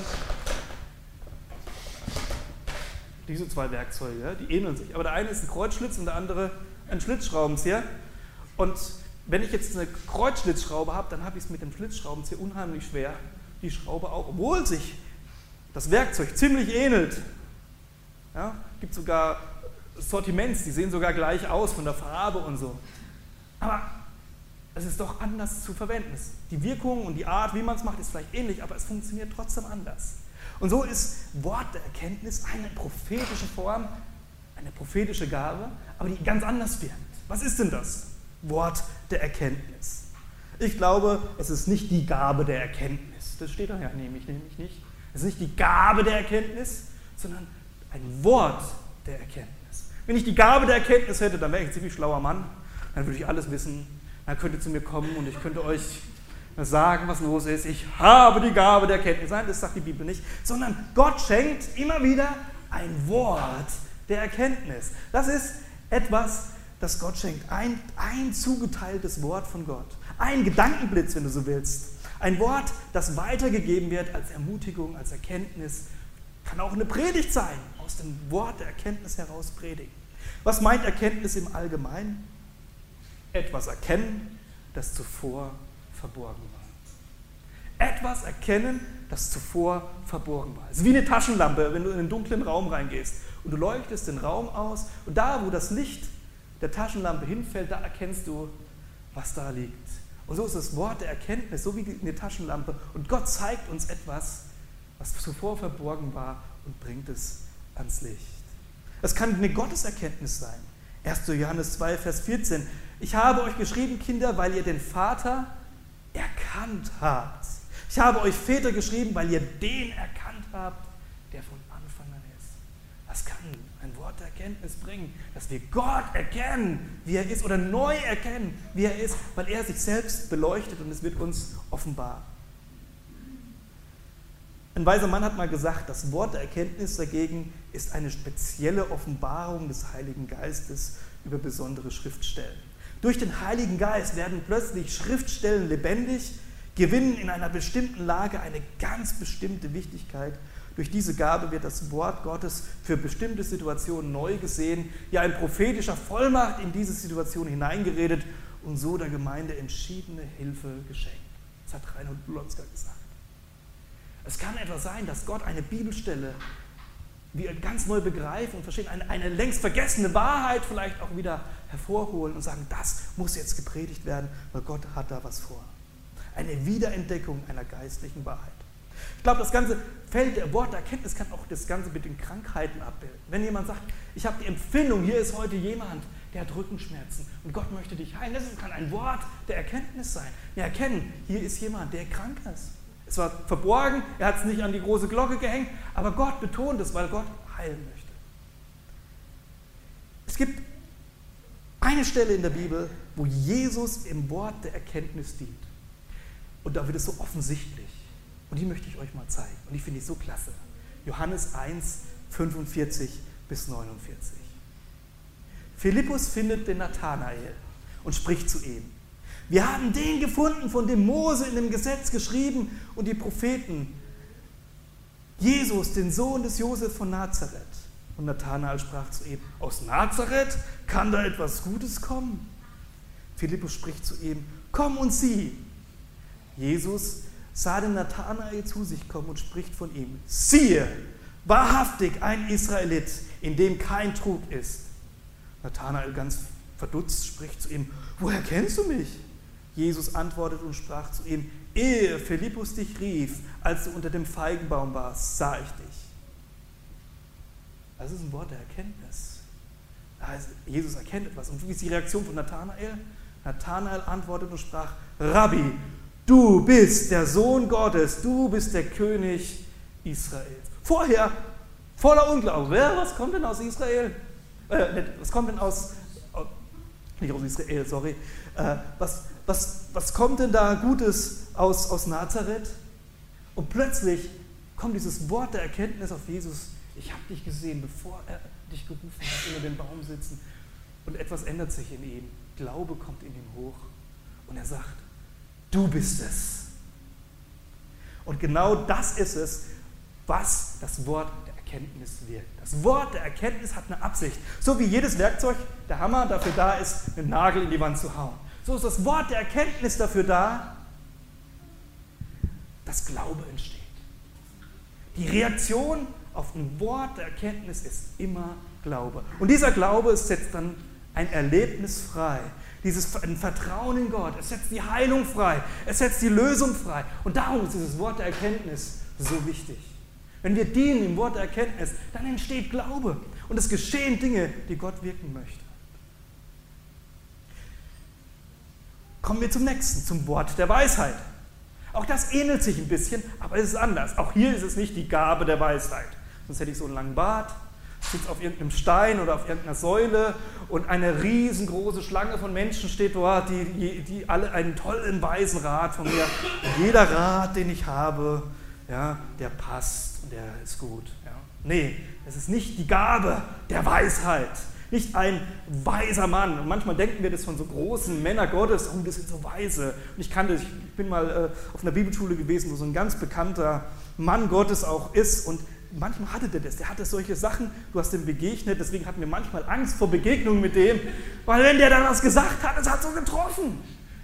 diese zwei Werkzeuge, ja, die ähneln sich. Aber der eine ist ein Kreuzschlitz und der andere ein Schlitzschraubenzieher. Und wenn ich jetzt eine Kreuzschlitzschraube habe, dann habe ich es mit dem Schlitzschraubenzieher unheimlich schwer. Die Schraube auch, obwohl sich das Werkzeug ziemlich ähnelt. Ja, gibt sogar Sortiments, die sehen sogar gleich aus von der Farbe und so. Aber es ist doch anders zu verwenden. Die Wirkung und die Art, wie man es macht, ist vielleicht ähnlich, aber es funktioniert trotzdem anders. Und so ist Wort der Erkenntnis eine prophetische Form, eine prophetische Gabe, aber die ganz anders wirkt. Was ist denn das? Wort der Erkenntnis. Ich glaube, es ist nicht die Gabe der Erkenntnis. Das steht da ja nämlich nicht. Es ist nicht die Gabe der Erkenntnis, sondern ein Wort der Erkenntnis. Wenn ich die Gabe der Erkenntnis hätte, dann wäre ich ein ziemlich schlauer Mann. Dann würde ich alles wissen. Dann könnt ihr zu mir kommen und ich könnte euch sagen, was los ist. Ich habe die Gabe der Erkenntnis. Nein, das sagt die Bibel nicht. Sondern Gott schenkt immer wieder ein Wort der Erkenntnis. Das ist etwas, das Gott schenkt. Ein zugeteiltes Wort von Gott. Ein Gedankenblitz, wenn du so willst. Ein Wort, das weitergegeben wird als Ermutigung, als Erkenntnis. Kann auch eine Predigt sein, aus dem Wort der Erkenntnis heraus predigen. Was meint Erkenntnis im Allgemeinen? Etwas erkennen, das zuvor verborgen war. Etwas erkennen, das zuvor verborgen war. Es ist wie eine Taschenlampe, wenn du in einen dunklen Raum reingehst und du leuchtest den Raum aus und da, wo das Licht der Taschenlampe hinfällt, da erkennst du, was da liegt. Und so ist das Wort der Erkenntnis, so wie eine Taschenlampe. Und Gott zeigt uns etwas, was zuvor verborgen war und bringt es ans Licht. Es kann eine Gotteserkenntnis sein. 1. Johannes 2, Vers 14. Ich habe euch geschrieben, Kinder, weil ihr den Vater erkannt habt. Ich habe euch Väter geschrieben, weil ihr den erkannt habt, der von Anfang an ist. Was kann ein Wort der Erkenntnis bringen? Dass wir Gott erkennen, wie er ist, oder neu erkennen, wie er ist, weil er sich selbst beleuchtet und es wird uns offenbar. Ein weiser Mann hat mal gesagt, das Wort der Erkenntnis dagegen ist eine spezielle Offenbarung des Heiligen Geistes über besondere Schriftstellen. Durch den Heiligen Geist werden plötzlich Schriftstellen lebendig, gewinnen in einer bestimmten Lage eine ganz bestimmte Wichtigkeit. Durch diese Gabe wird das Wort Gottes für bestimmte Situationen neu gesehen, ja in prophetischer Vollmacht in diese Situation hineingeredet und so der Gemeinde entschiedene Hilfe geschenkt. Das hat Reinhold Blotzka gesagt. Es kann etwas sein, dass Gott eine Bibelstelle wir ganz neu begreifen und verstehen, eine längst vergessene Wahrheit vielleicht auch wieder hervorholen und sagen, das muss jetzt gepredigt werden, weil Gott hat da was vor. Eine Wiederentdeckung einer geistlichen Wahrheit. Ich glaube, das ganze Feld der Worterkenntnis kann auch das Ganze mit den Krankheiten abbilden. Wenn jemand sagt, ich habe die Empfindung, hier ist heute jemand, der hat Rückenschmerzen und Gott möchte dich heilen, das kann ein Wort der Erkenntnis sein. Wir erkennen, hier ist jemand, der krank ist. Es war verborgen, er hat es nicht an die große Glocke gehängt, aber Gott betont es, weil Gott heilen möchte. Es gibt eine Stelle in der Bibel, wo Jesus im Wort der Erkenntnis dient. Und da wird es so offensichtlich. Und die möchte ich euch mal zeigen. Und die finde ich so klasse. Johannes 1, 45 bis 49. Philippus findet den Nathanael und spricht zu ihm. Wir haben den gefunden, von dem Mose in dem Gesetz geschrieben und die Propheten. Jesus, den Sohn des Josef von Nazareth. Und Nathanael sprach zu ihm, aus Nazareth kann da etwas Gutes kommen? Philippus spricht zu ihm, komm und sieh. Jesus sah den Nathanael zu sich kommen und spricht von ihm, siehe, wahrhaftig ein Israelit, in dem kein Trug ist. Nathanael ganz verdutzt spricht zu ihm, woher kennst du mich? Jesus antwortet und sprach zu ihm, ehe Philippus dich rief, als du unter dem Feigenbaum warst, sah ich dich. Das ist ein Wort der Erkenntnis. Also Jesus erkennt etwas. Und wie ist die Reaktion von Nathanael? Nathanael antwortet und sprach, Rabbi, du bist der Sohn Gottes, du bist der König Israels. Vorher voller Unglaube. Was kommt denn aus Israel? Was kommt denn aus, nicht aus Israel, sorry. Was kommt denn da Gutes aus Nazareth? Und plötzlich kommt dieses Wort der Erkenntnis auf Jesus. Ich habe dich gesehen, bevor er dich gerufen hat, unter dem Baum sitzen. Und etwas ändert sich in ihm. Glaube kommt in ihm hoch. Und er sagt, du bist es. Und genau das ist es, was das Wort der Erkenntnis wirkt. Das Wort der Erkenntnis hat eine Absicht. So wie jedes Werkzeug, der Hammer, dafür da ist, einen Nagel in die Wand zu hauen. So ist das Wort der Erkenntnis dafür da, dass Glaube entsteht. Die Reaktion auf ein Wort der Erkenntnis ist immer Glaube. Und dieser Glaube setzt dann ein Erlebnis frei. Ein Vertrauen in Gott. Es setzt die Heilung frei. Es setzt die Lösung frei. Und darum ist dieses Wort der Erkenntnis so wichtig. Wenn wir dienen im Wort der Erkenntnis, dann entsteht Glaube. Und es geschehen Dinge, die Gott wirken möchte. Kommen wir zum nächsten, zum Wort der Weisheit. Auch das ähnelt sich ein bisschen, aber es ist anders. Auch hier ist es nicht die Gabe der Weisheit. Sonst hätte ich so einen langen Bart, sitze auf irgendeinem Stein oder auf irgendeiner Säule und eine riesengroße Schlange von Menschen steht dort, die alle einen tollen weisen Rat von mir. Jeder Rat, den ich habe, ja, der passt und der ist gut. Ja. Nee, es ist nicht die Gabe der Weisheit. Nicht ein weiser Mann. Und manchmal denken wir das von so großen Männern Gottes, oh, das sind so weise. Und ich bin mal auf einer Bibelschule gewesen, wo so ein ganz bekannter Mann Gottes auch ist. Und manchmal hatte der hatte solche Sachen, du hast ihm begegnet, deswegen hatten wir manchmal Angst vor Begegnungen mit dem, weil wenn der dann was gesagt hat, es hat so getroffen.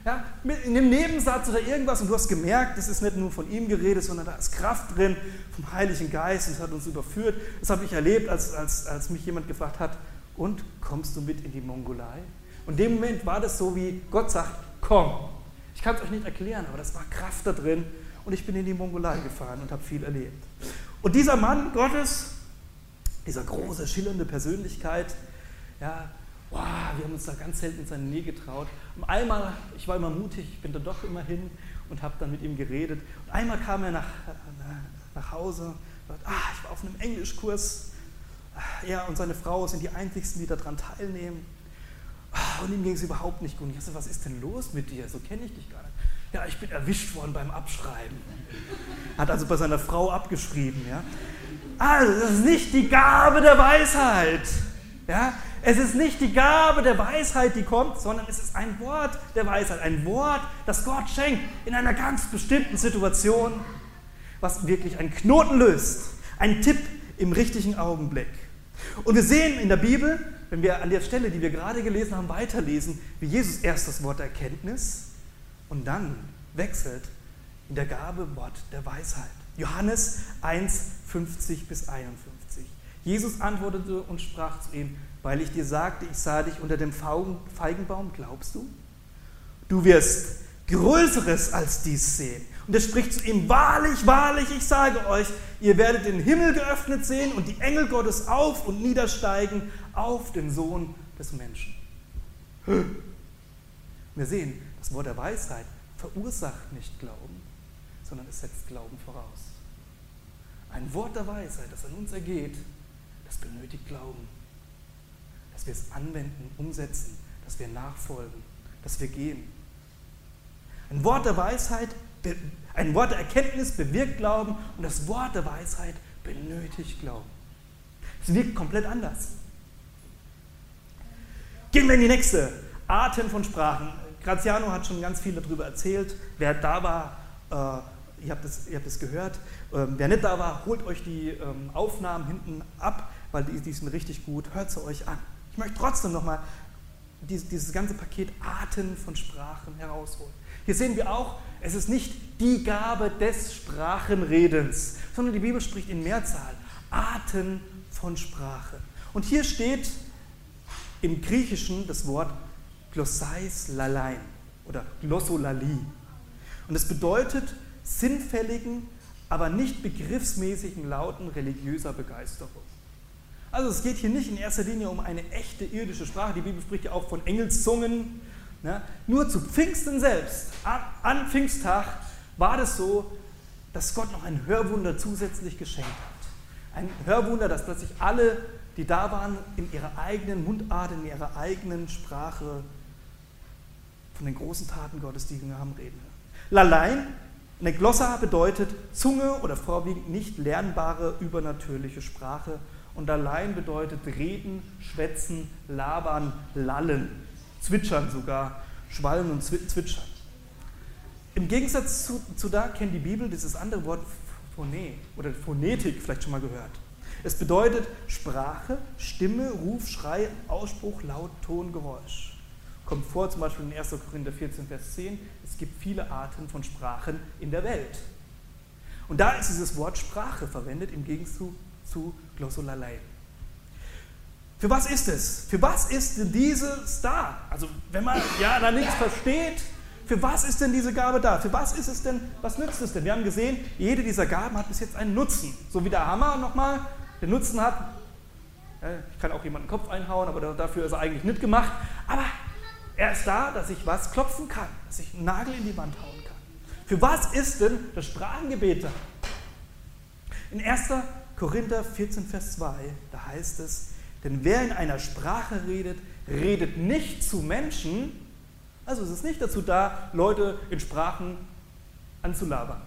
Ja, in dem Nebensatz oder irgendwas und du hast gemerkt, das ist nicht nur von ihm geredet, sondern da ist Kraft drin vom Heiligen Geist und es hat uns überführt. Das habe ich erlebt, als mich jemand gefragt hat, und kommst du mit in die Mongolei? Und in dem Moment war das so, wie Gott sagt, komm. Ich kann es euch nicht erklären, aber das war Kraft da drin und ich bin in die Mongolei gefahren und habe viel erlebt. Und dieser Mann Gottes, dieser große, schillernde Persönlichkeit, ja, wow, wir haben uns da ganz selten in seine Nähe getraut. Und einmal, ich war immer mutig, ich bin da doch immer hin und habe dann mit ihm geredet. Und einmal kam er nach Hause und sagt, ich war auf einem Englischkurs. Er und seine Frau sind die einzigsten, die daran teilnehmen. Und ihm ging es überhaupt nicht gut. Ich dachte, was ist denn los mit dir? So kenne ich dich gar nicht. Ja, ich bin erwischt worden beim Abschreiben. Hat also bei seiner Frau abgeschrieben. Ja? Also, das ist nicht die Gabe der Weisheit. Ja? Es ist nicht die Gabe der Weisheit, die kommt, sondern es ist ein Wort der Weisheit. Ein Wort, das Gott schenkt in einer ganz bestimmten Situation, was wirklich einen Knoten löst. Ein Tipp im richtigen Augenblick. Und wir sehen in der Bibel, wenn wir an der Stelle, die wir gerade gelesen haben, weiterlesen, wie Jesus erst das Wort der Erkenntnis und dann wechselt in der Gabe Wort der Weisheit. Johannes 1, 50 bis 51. Jesus antwortete und sprach zu ihm, weil ich dir sagte, ich sah dich unter dem Feigenbaum, glaubst du? Du wirst Größeres als dies sehen. Und er spricht zu ihm, wahrlich, wahrlich, ich sage euch, ihr werdet den Himmel geöffnet sehen und die Engel Gottes auf und niedersteigen auf den Sohn des Menschen. Wir sehen, das Wort der Weisheit verursacht nicht Glauben, sondern es setzt Glauben voraus. Ein Wort der Weisheit, das an uns ergeht, das benötigt Glauben. Dass wir es anwenden, umsetzen, dass wir nachfolgen, dass wir gehen. Ein Wort der Weisheit, ein Wort der Erkenntnis bewirkt Glauben und das Wort der Weisheit benötigt Glauben. Es wirkt komplett anders. Gehen wir in die nächste. Arten von Sprachen. Graziano hat schon ganz viel darüber erzählt. Wer da war, ihr habt es gehört. Wer nicht da war, holt euch die Aufnahmen hinten ab, weil die sind richtig gut. Hört sie euch an. Ich möchte trotzdem nochmal dieses ganze Paket Arten von Sprachen herausholen. Hier sehen wir auch, es ist nicht die Gabe des Sprachenredens, sondern die Bibel spricht in Mehrzahl. Arten von Sprache. Und hier steht im Griechischen das Wort glossais lalein oder glossolali. Und es bedeutet sinnfälligen, aber nicht begriffsmäßigen Lauten religiöser Begeisterung. Also es geht hier nicht in erster Linie um eine echte irdische Sprache. Die Bibel spricht ja auch von Engelszungen. Ne? Nur zu Pfingsten selbst, an Pfingsttag, war das so, dass Gott noch ein Hörwunder zusätzlich geschenkt hat. Ein Hörwunder, das plötzlich alle, die da waren, in ihrer eigenen Mundart, in ihrer eigenen Sprache von den großen Taten Gottes, die wir haben, reden hören. Lalein, eine Glossa bedeutet Zunge oder vorwiegend nicht lernbare, übernatürliche Sprache. Und Lalein bedeutet reden, schwätzen, labern, lallen, zwitschern sogar, schwallen und zwitschern. Im Gegensatz zu da kennt die Bibel dieses andere Wort Phone oder Phonetik vielleicht schon mal gehört. Es bedeutet Sprache, Stimme, Ruf, Schrei, Ausspruch, Laut, Ton, Geräusch. Kommt vor zum Beispiel in 1. Korinther 14, Vers 10, es gibt viele Arten von Sprachen in der Welt. Und da ist dieses Wort Sprache verwendet im Gegenzug zu Glossolalein. Für was ist es? Für was ist denn dieses da? Also wenn man da nichts versteht, für was ist denn diese Gabe da? Für was ist es denn, was nützt es denn? Wir haben gesehen, jede dieser Gaben hat bis jetzt einen Nutzen. So wie der Hammer nochmal den Nutzen hat, ich kann auch jemanden den Kopf einhauen, aber dafür ist er eigentlich nicht gemacht. Aber er ist da, dass ich was klopfen kann, dass ich einen Nagel in die Wand hauen kann. Für was ist denn das Sprachengebet da? In 1. Korinther 14, Vers 2, da heißt es, denn wer in einer Sprache redet, redet nicht zu Menschen, also es ist nicht dazu da, Leute in Sprachen anzulabern,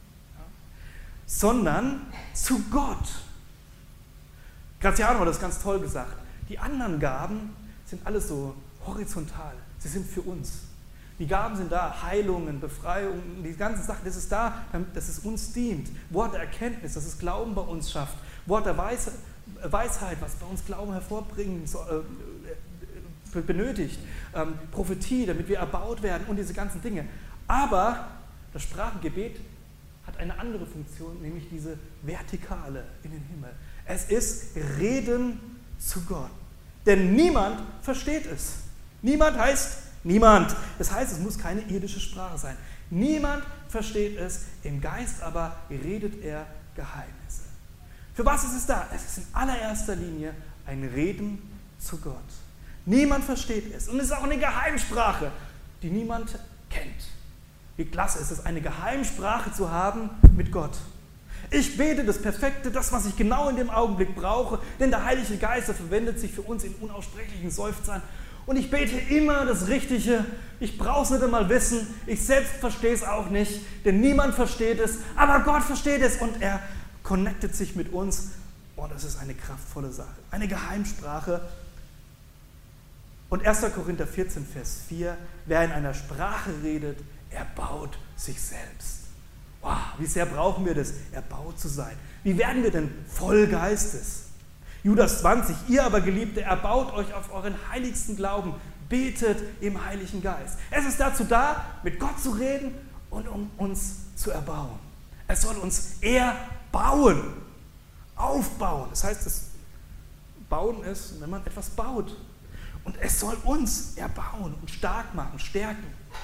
sondern zu Gott. Graziano hat das ganz toll gesagt. Die anderen Gaben sind alles so horizontal, sie sind für uns. Die Gaben sind da, Heilungen, Befreiungen, die ganzen Sachen, das ist da, dass es uns dient. Wort der Erkenntnis, dass es Glauben bei uns schafft. Wort der Weisheit, was bei uns Glauben hervorbringen benötigt. Prophetie, damit wir erbaut werden und diese ganzen Dinge. Aber das Sprachengebet hat eine andere Funktion, nämlich diese Vertikale in den Himmel. Es ist Reden zu Gott. Denn niemand versteht es. Niemand heißt niemand. Das heißt, es muss keine irdische Sprache sein. Niemand versteht es, im Geist aber redet er Geheimnisse. Für was ist es da? Es ist in allererster Linie ein Reden zu Gott. Niemand versteht es. Und es ist auch eine Geheimsprache, die niemand kennt. Wie klasse ist es, eine Geheimsprache zu haben mit Gott. Ich bete das Perfekte, das, was ich genau in dem Augenblick brauche, denn der Heilige Geist verwendet sich für uns in unaussprechlichen Seufzern. Und ich bete immer das Richtige. Ich brauche es nicht einmal wissen. Ich selbst verstehe es auch nicht, denn niemand versteht es. Aber Gott versteht es und er connectet sich mit uns. Und das ist eine kraftvolle Sache, eine Geheimsprache. Und 1. Korinther 14, Vers 4, wer in einer Sprache redet, erbaut sich selbst. Wow, wie sehr brauchen wir das, erbaut zu sein. Wie werden wir denn voll Geistes? Judas 20, ihr aber Geliebte, erbaut euch auf euren heiligsten Glauben, betet im Heiligen Geist. Es ist dazu da, mit Gott zu reden und um uns zu erbauen. Es soll uns erbauen, aufbauen. Das heißt, das Bauen ist, wenn man etwas baut. Und es soll uns erbauen und stark machen, stärken.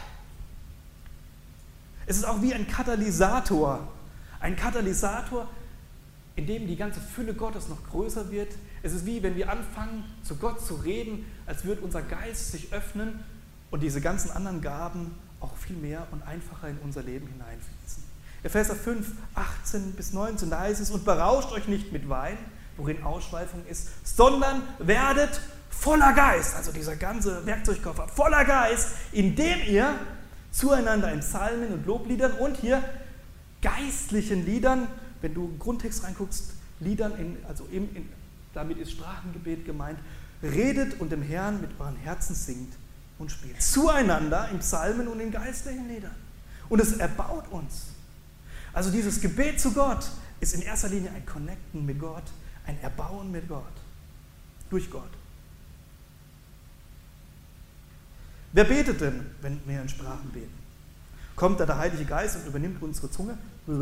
Es ist auch wie ein Katalysator. Ein Katalysator, in dem die ganze Fülle Gottes noch größer wird. Es ist wie, wenn wir anfangen, zu Gott zu reden, als würde unser Geist sich öffnen und diese ganzen anderen Gaben auch viel mehr und einfacher in unser Leben hineinfließen. Epheser 5, 18 bis 19, da heißt es, und berauscht euch nicht mit Wein, worin Ausschweifung ist, sondern werdet voller Geist, also dieser ganze Werkzeugkoffer, voller Geist, indem ihr zueinander in Psalmen und Lobliedern und hier geistlichen Liedern, wenn du im Grundtext reinguckst, Liedern, damit ist Sprachengebet gemeint, redet und dem Herrn mit euren Herzen singt und spielt. Zueinander in Psalmen und in geistlichen Liedern. Und es erbaut uns. Also dieses Gebet zu Gott ist in erster Linie ein Connecten mit Gott, ein Erbauen mit Gott, durch Gott. Wer betet denn, wenn wir in Sprachen beten? Kommt da der Heilige Geist und übernimmt unsere Zunge? Nee.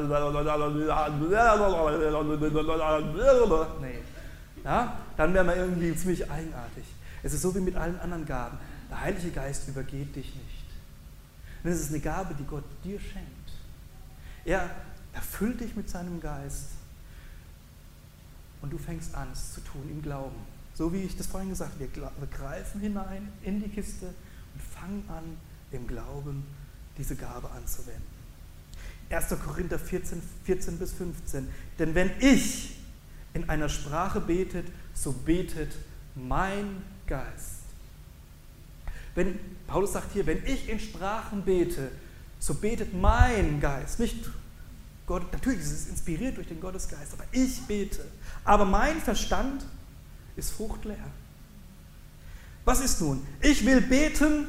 Ja, dann wären wir irgendwie ziemlich eigenartig. Es ist so wie mit allen anderen Gaben. Der Heilige Geist übergeht dich nicht. Denn es ist eine Gabe, die Gott dir schenkt. Er erfüllt dich mit seinem Geist und du fängst an, es zu tun im Glauben. So wie ich das vorhin gesagt habe, wir greifen hinein in die Kiste und fangen an, im Glauben diese Gabe anzuwenden. 1. Korinther 14 bis 15. Denn wenn ich in einer Sprache betet, so betet mein Geist. Paulus sagt hier, wenn ich in Sprachen bete, so betet mein Geist. Nicht Gott, natürlich ist es inspiriert durch den Gottesgeist, aber ich bete. Aber mein Verstand ist fruchtleer. Was ist nun? Ich will beten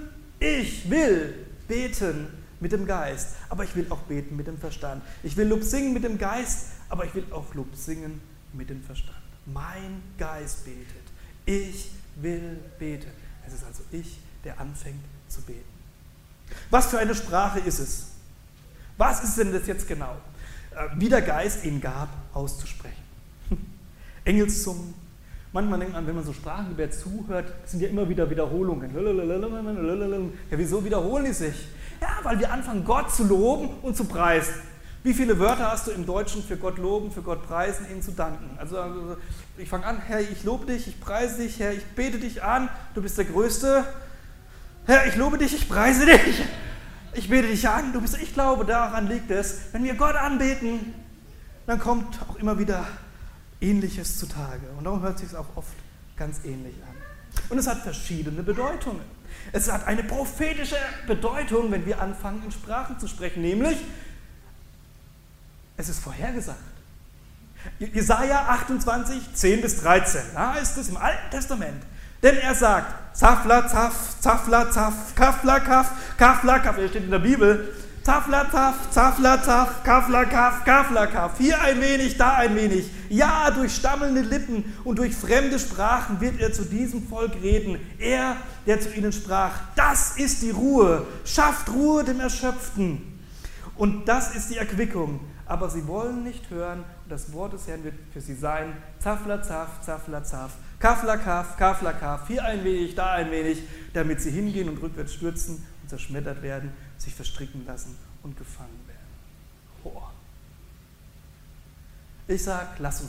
mit dem Geist, aber ich will auch beten mit dem Verstand. Ich will Lob singen mit dem Geist, aber ich will auch Lob singen mit dem Verstand. Mein Geist betet. Ich will beten. Es ist also ich, der anfängt zu beten. Was für eine Sprache ist es? Was ist denn das jetzt genau? Wie der Geist ihn gab, auszusprechen. Engelszungen. Manchmal denkt man, wenn man so Sprachengebet zuhört, sind ja immer wieder Wiederholungen. Ja, wieso wiederholen die sich? Ja, weil wir anfangen, Gott zu loben und zu preisen. Wie viele Wörter hast du im Deutschen für Gott loben, für Gott preisen, ihm zu danken? Also ich fange an, Herr, ich lobe dich, ich preise dich, Herr, ich bete dich an, du bist der Größte. Herr, ich lobe dich, ich preise dich. Ich bete dich an, du bist, ich glaube, daran liegt es. Wenn wir Gott anbeten, dann kommt auch immer wieder Ähnliches zutage. Und darum hört sich es auch oft ganz ähnlich an. Und es hat verschiedene Bedeutungen. Es hat eine prophetische Bedeutung, wenn wir anfangen, in Sprachen zu sprechen, nämlich, es ist vorhergesagt. Jesaja 28, 10 bis 13, da ist es im Alten Testament. Denn er sagt, Zafla, Zaf, Zafla, Zaf, Kafla, Kaf, Kafla, Kaf, er steht in der Bibel, Taflataf, Zaflataf, Kaflakaf, Kaflakaf. Hier ein wenig, da ein wenig. Ja, durch stammelnde Lippen und durch fremde Sprachen wird er zu diesem Volk reden. Er, der zu ihnen sprach, das ist die Ruhe. Schafft Ruhe dem Erschöpften. Und das ist die Erquickung. Aber sie wollen nicht hören. Und das Wort des Herrn wird für sie sein. Zaflataf, Zaflataf, Kaflakaf, Kaflakaf. Hier ein wenig, da ein wenig. Damit sie hingehen und rückwärts stürzen und zerschmettert werden, sich verstricken lassen und gefangen werden. Oh. Ich sage, lass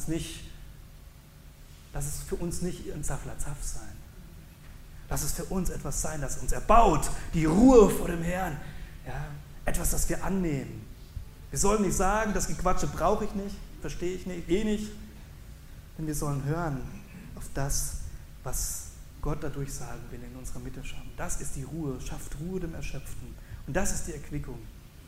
es für uns nicht ein Zaflataf sein. Lass es für uns etwas sein, das uns erbaut, die Ruhe vor dem Herrn. Ja, etwas, das wir annehmen. Wir sollen nicht sagen, das Gequatsche brauche ich nicht, verstehe ich nicht, nicht. Denn wir sollen hören auf das, was Gott dadurch sagen will, in unserer Mitte schauen. Das ist die Ruhe, schafft Ruhe dem Erschöpften. Und das ist die Erquickung.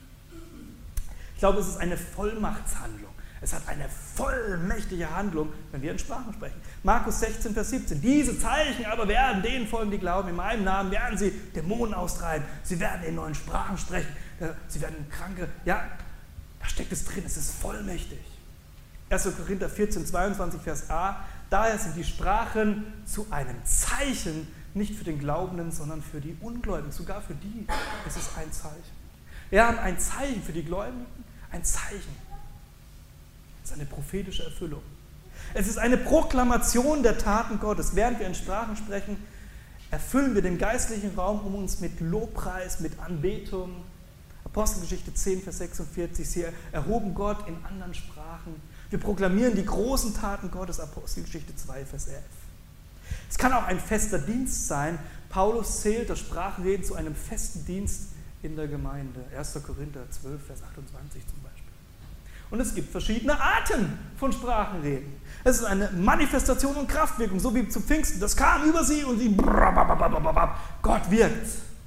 Ich glaube, es ist eine Vollmachtshandlung. Es hat eine vollmächtige Handlung, wenn wir in Sprachen sprechen. Markus 16, Vers 17. Diese Zeichen aber werden denen folgen, die glauben. In meinem Namen werden sie Dämonen austreiben. Sie werden in neuen Sprachen sprechen. Sie werden Kranke. Ja, da steckt es drin. Es ist vollmächtig. 1. Korinther 14, 22, Vers A. Daher sind die Sprachen zu einem Zeichen, nicht für den Glaubenden, sondern für die Ungläubigen. Sogar für die ist es ein Zeichen. Wir haben ein Zeichen für die Gläubigen, ein Zeichen. Es ist eine prophetische Erfüllung. Es ist eine Proklamation der Taten Gottes. Während wir in Sprachen sprechen, erfüllen wir den geistlichen Raum um uns mit Lobpreis, mit Anbetung. Apostelgeschichte 10, Vers 46, sie erhoben Gott in anderen Sprachen. Wir proklamieren die großen Taten Gottes, Apostelgeschichte 2, Vers 11. Es kann auch ein fester Dienst sein. Paulus zählt das Sprachenreden zu einem festen Dienst in der Gemeinde. 1. Korinther 12, Vers 28 zum Beispiel. Und es gibt verschiedene Arten von Sprachenreden. Es ist eine Manifestation und Kraftwirkung, so wie zu Pfingsten. Das kam über sie und sie... Gott wirkt.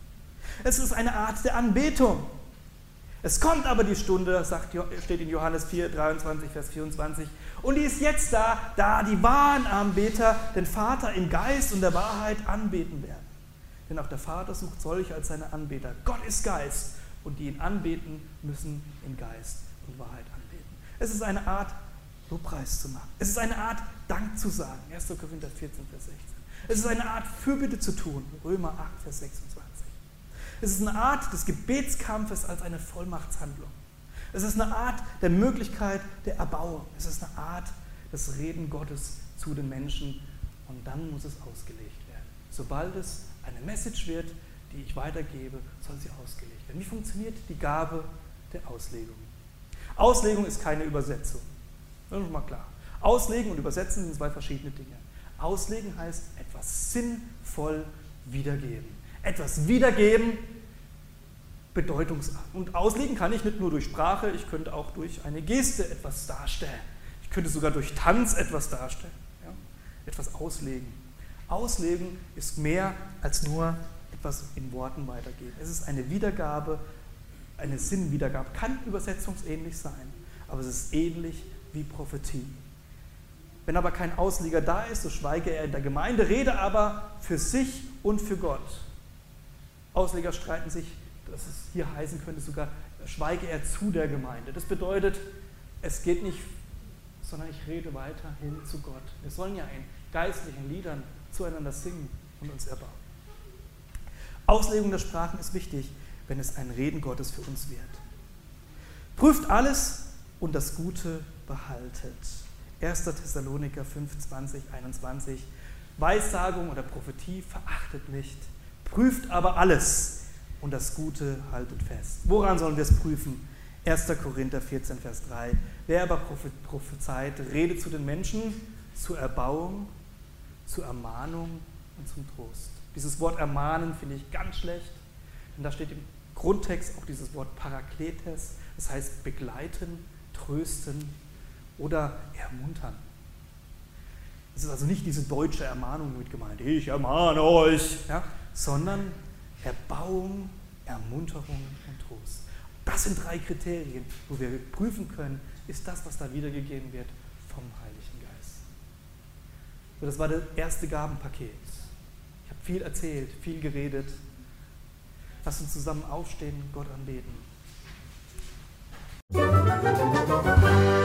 Es ist eine Art der Anbetung. Es kommt aber die Stunde, steht in Johannes 4, 23, Vers 24, und die ist jetzt da die wahren Anbeter den Vater im Geist und der Wahrheit anbeten werden. Denn auch der Vater sucht solche als seine Anbeter. Gott ist Geist und die ihn anbeten, müssen in Geist und Wahrheit anbeten. Es ist eine Art, Lobpreis zu machen. Es ist eine Art, Dank zu sagen. 1. Korinther 14, Vers 16. Es ist eine Art, Fürbitte zu tun. Römer 8, Vers 26. Es ist eine Art des Gebetskampfes als eine Vollmachtshandlung. Es ist eine Art der Möglichkeit der Erbauung. Es ist eine Art des Reden Gottes zu den Menschen und dann muss es ausgelegt werden. Sobald es eine Message wird, die ich weitergebe, soll sie ausgelegt werden. Wie funktioniert die Gabe der Auslegung? Auslegung ist keine Übersetzung. Das ist schon mal klar. Auslegen und Übersetzen sind zwei verschiedene Dinge. Auslegen heißt etwas sinnvoll wiedergeben. Etwas wiedergeben, bedeutungsarm. Und auslegen kann ich nicht nur durch Sprache, ich könnte auch durch eine Geste etwas darstellen. Ich könnte sogar durch Tanz etwas darstellen. Ja? Etwas auslegen. Auslegen ist mehr als nur etwas in Worten weitergeben. Es ist eine Wiedergabe, eine Sinnwiedergabe. Kann übersetzungsähnlich sein, aber es ist ähnlich wie Prophetie. Wenn aber kein Ausleger da ist, so schweige er in der Gemeinde, rede aber für sich und für Gott. Ausleger streiten sich, dass es hier heißen könnte sogar, schweige er zu der Gemeinde. Das bedeutet, es geht nicht, sondern ich rede weiterhin zu Gott. Wir sollen ja in geistlichen Liedern zueinander singen und uns erbauen. Auslegung der Sprachen ist wichtig, wenn es ein Reden Gottes für uns wird. Prüft alles und das Gute behaltet. 1. Thessaloniker 5, 20, 21. Weissagung oder Prophetie verachtet nicht. Prüft aber alles und das Gute haltet fest. Woran sollen wir es prüfen? 1. Korinther 14, Vers 3. Wer aber prophezeit, redet zu den Menschen zur Erbauung, zur Ermahnung und zum Trost. Dieses Wort ermahnen finde ich ganz schlecht, denn da steht im Grundtext auch dieses Wort Parakletes, das heißt begleiten, trösten oder ermuntern. Es ist also nicht diese deutsche Ermahnung mit gemeint, ich ermahne euch, ja, sondern Erbauung, Ermunterung und Trost. Das sind 3 Kriterien, wo wir prüfen können, ist das, was da wiedergegeben wird, vom Heiligen Geist. So, das war das erste Gabenpaket. Ich habe viel erzählt, viel geredet. Lasst uns zusammen aufstehen und Gott anbeten. Tschüss.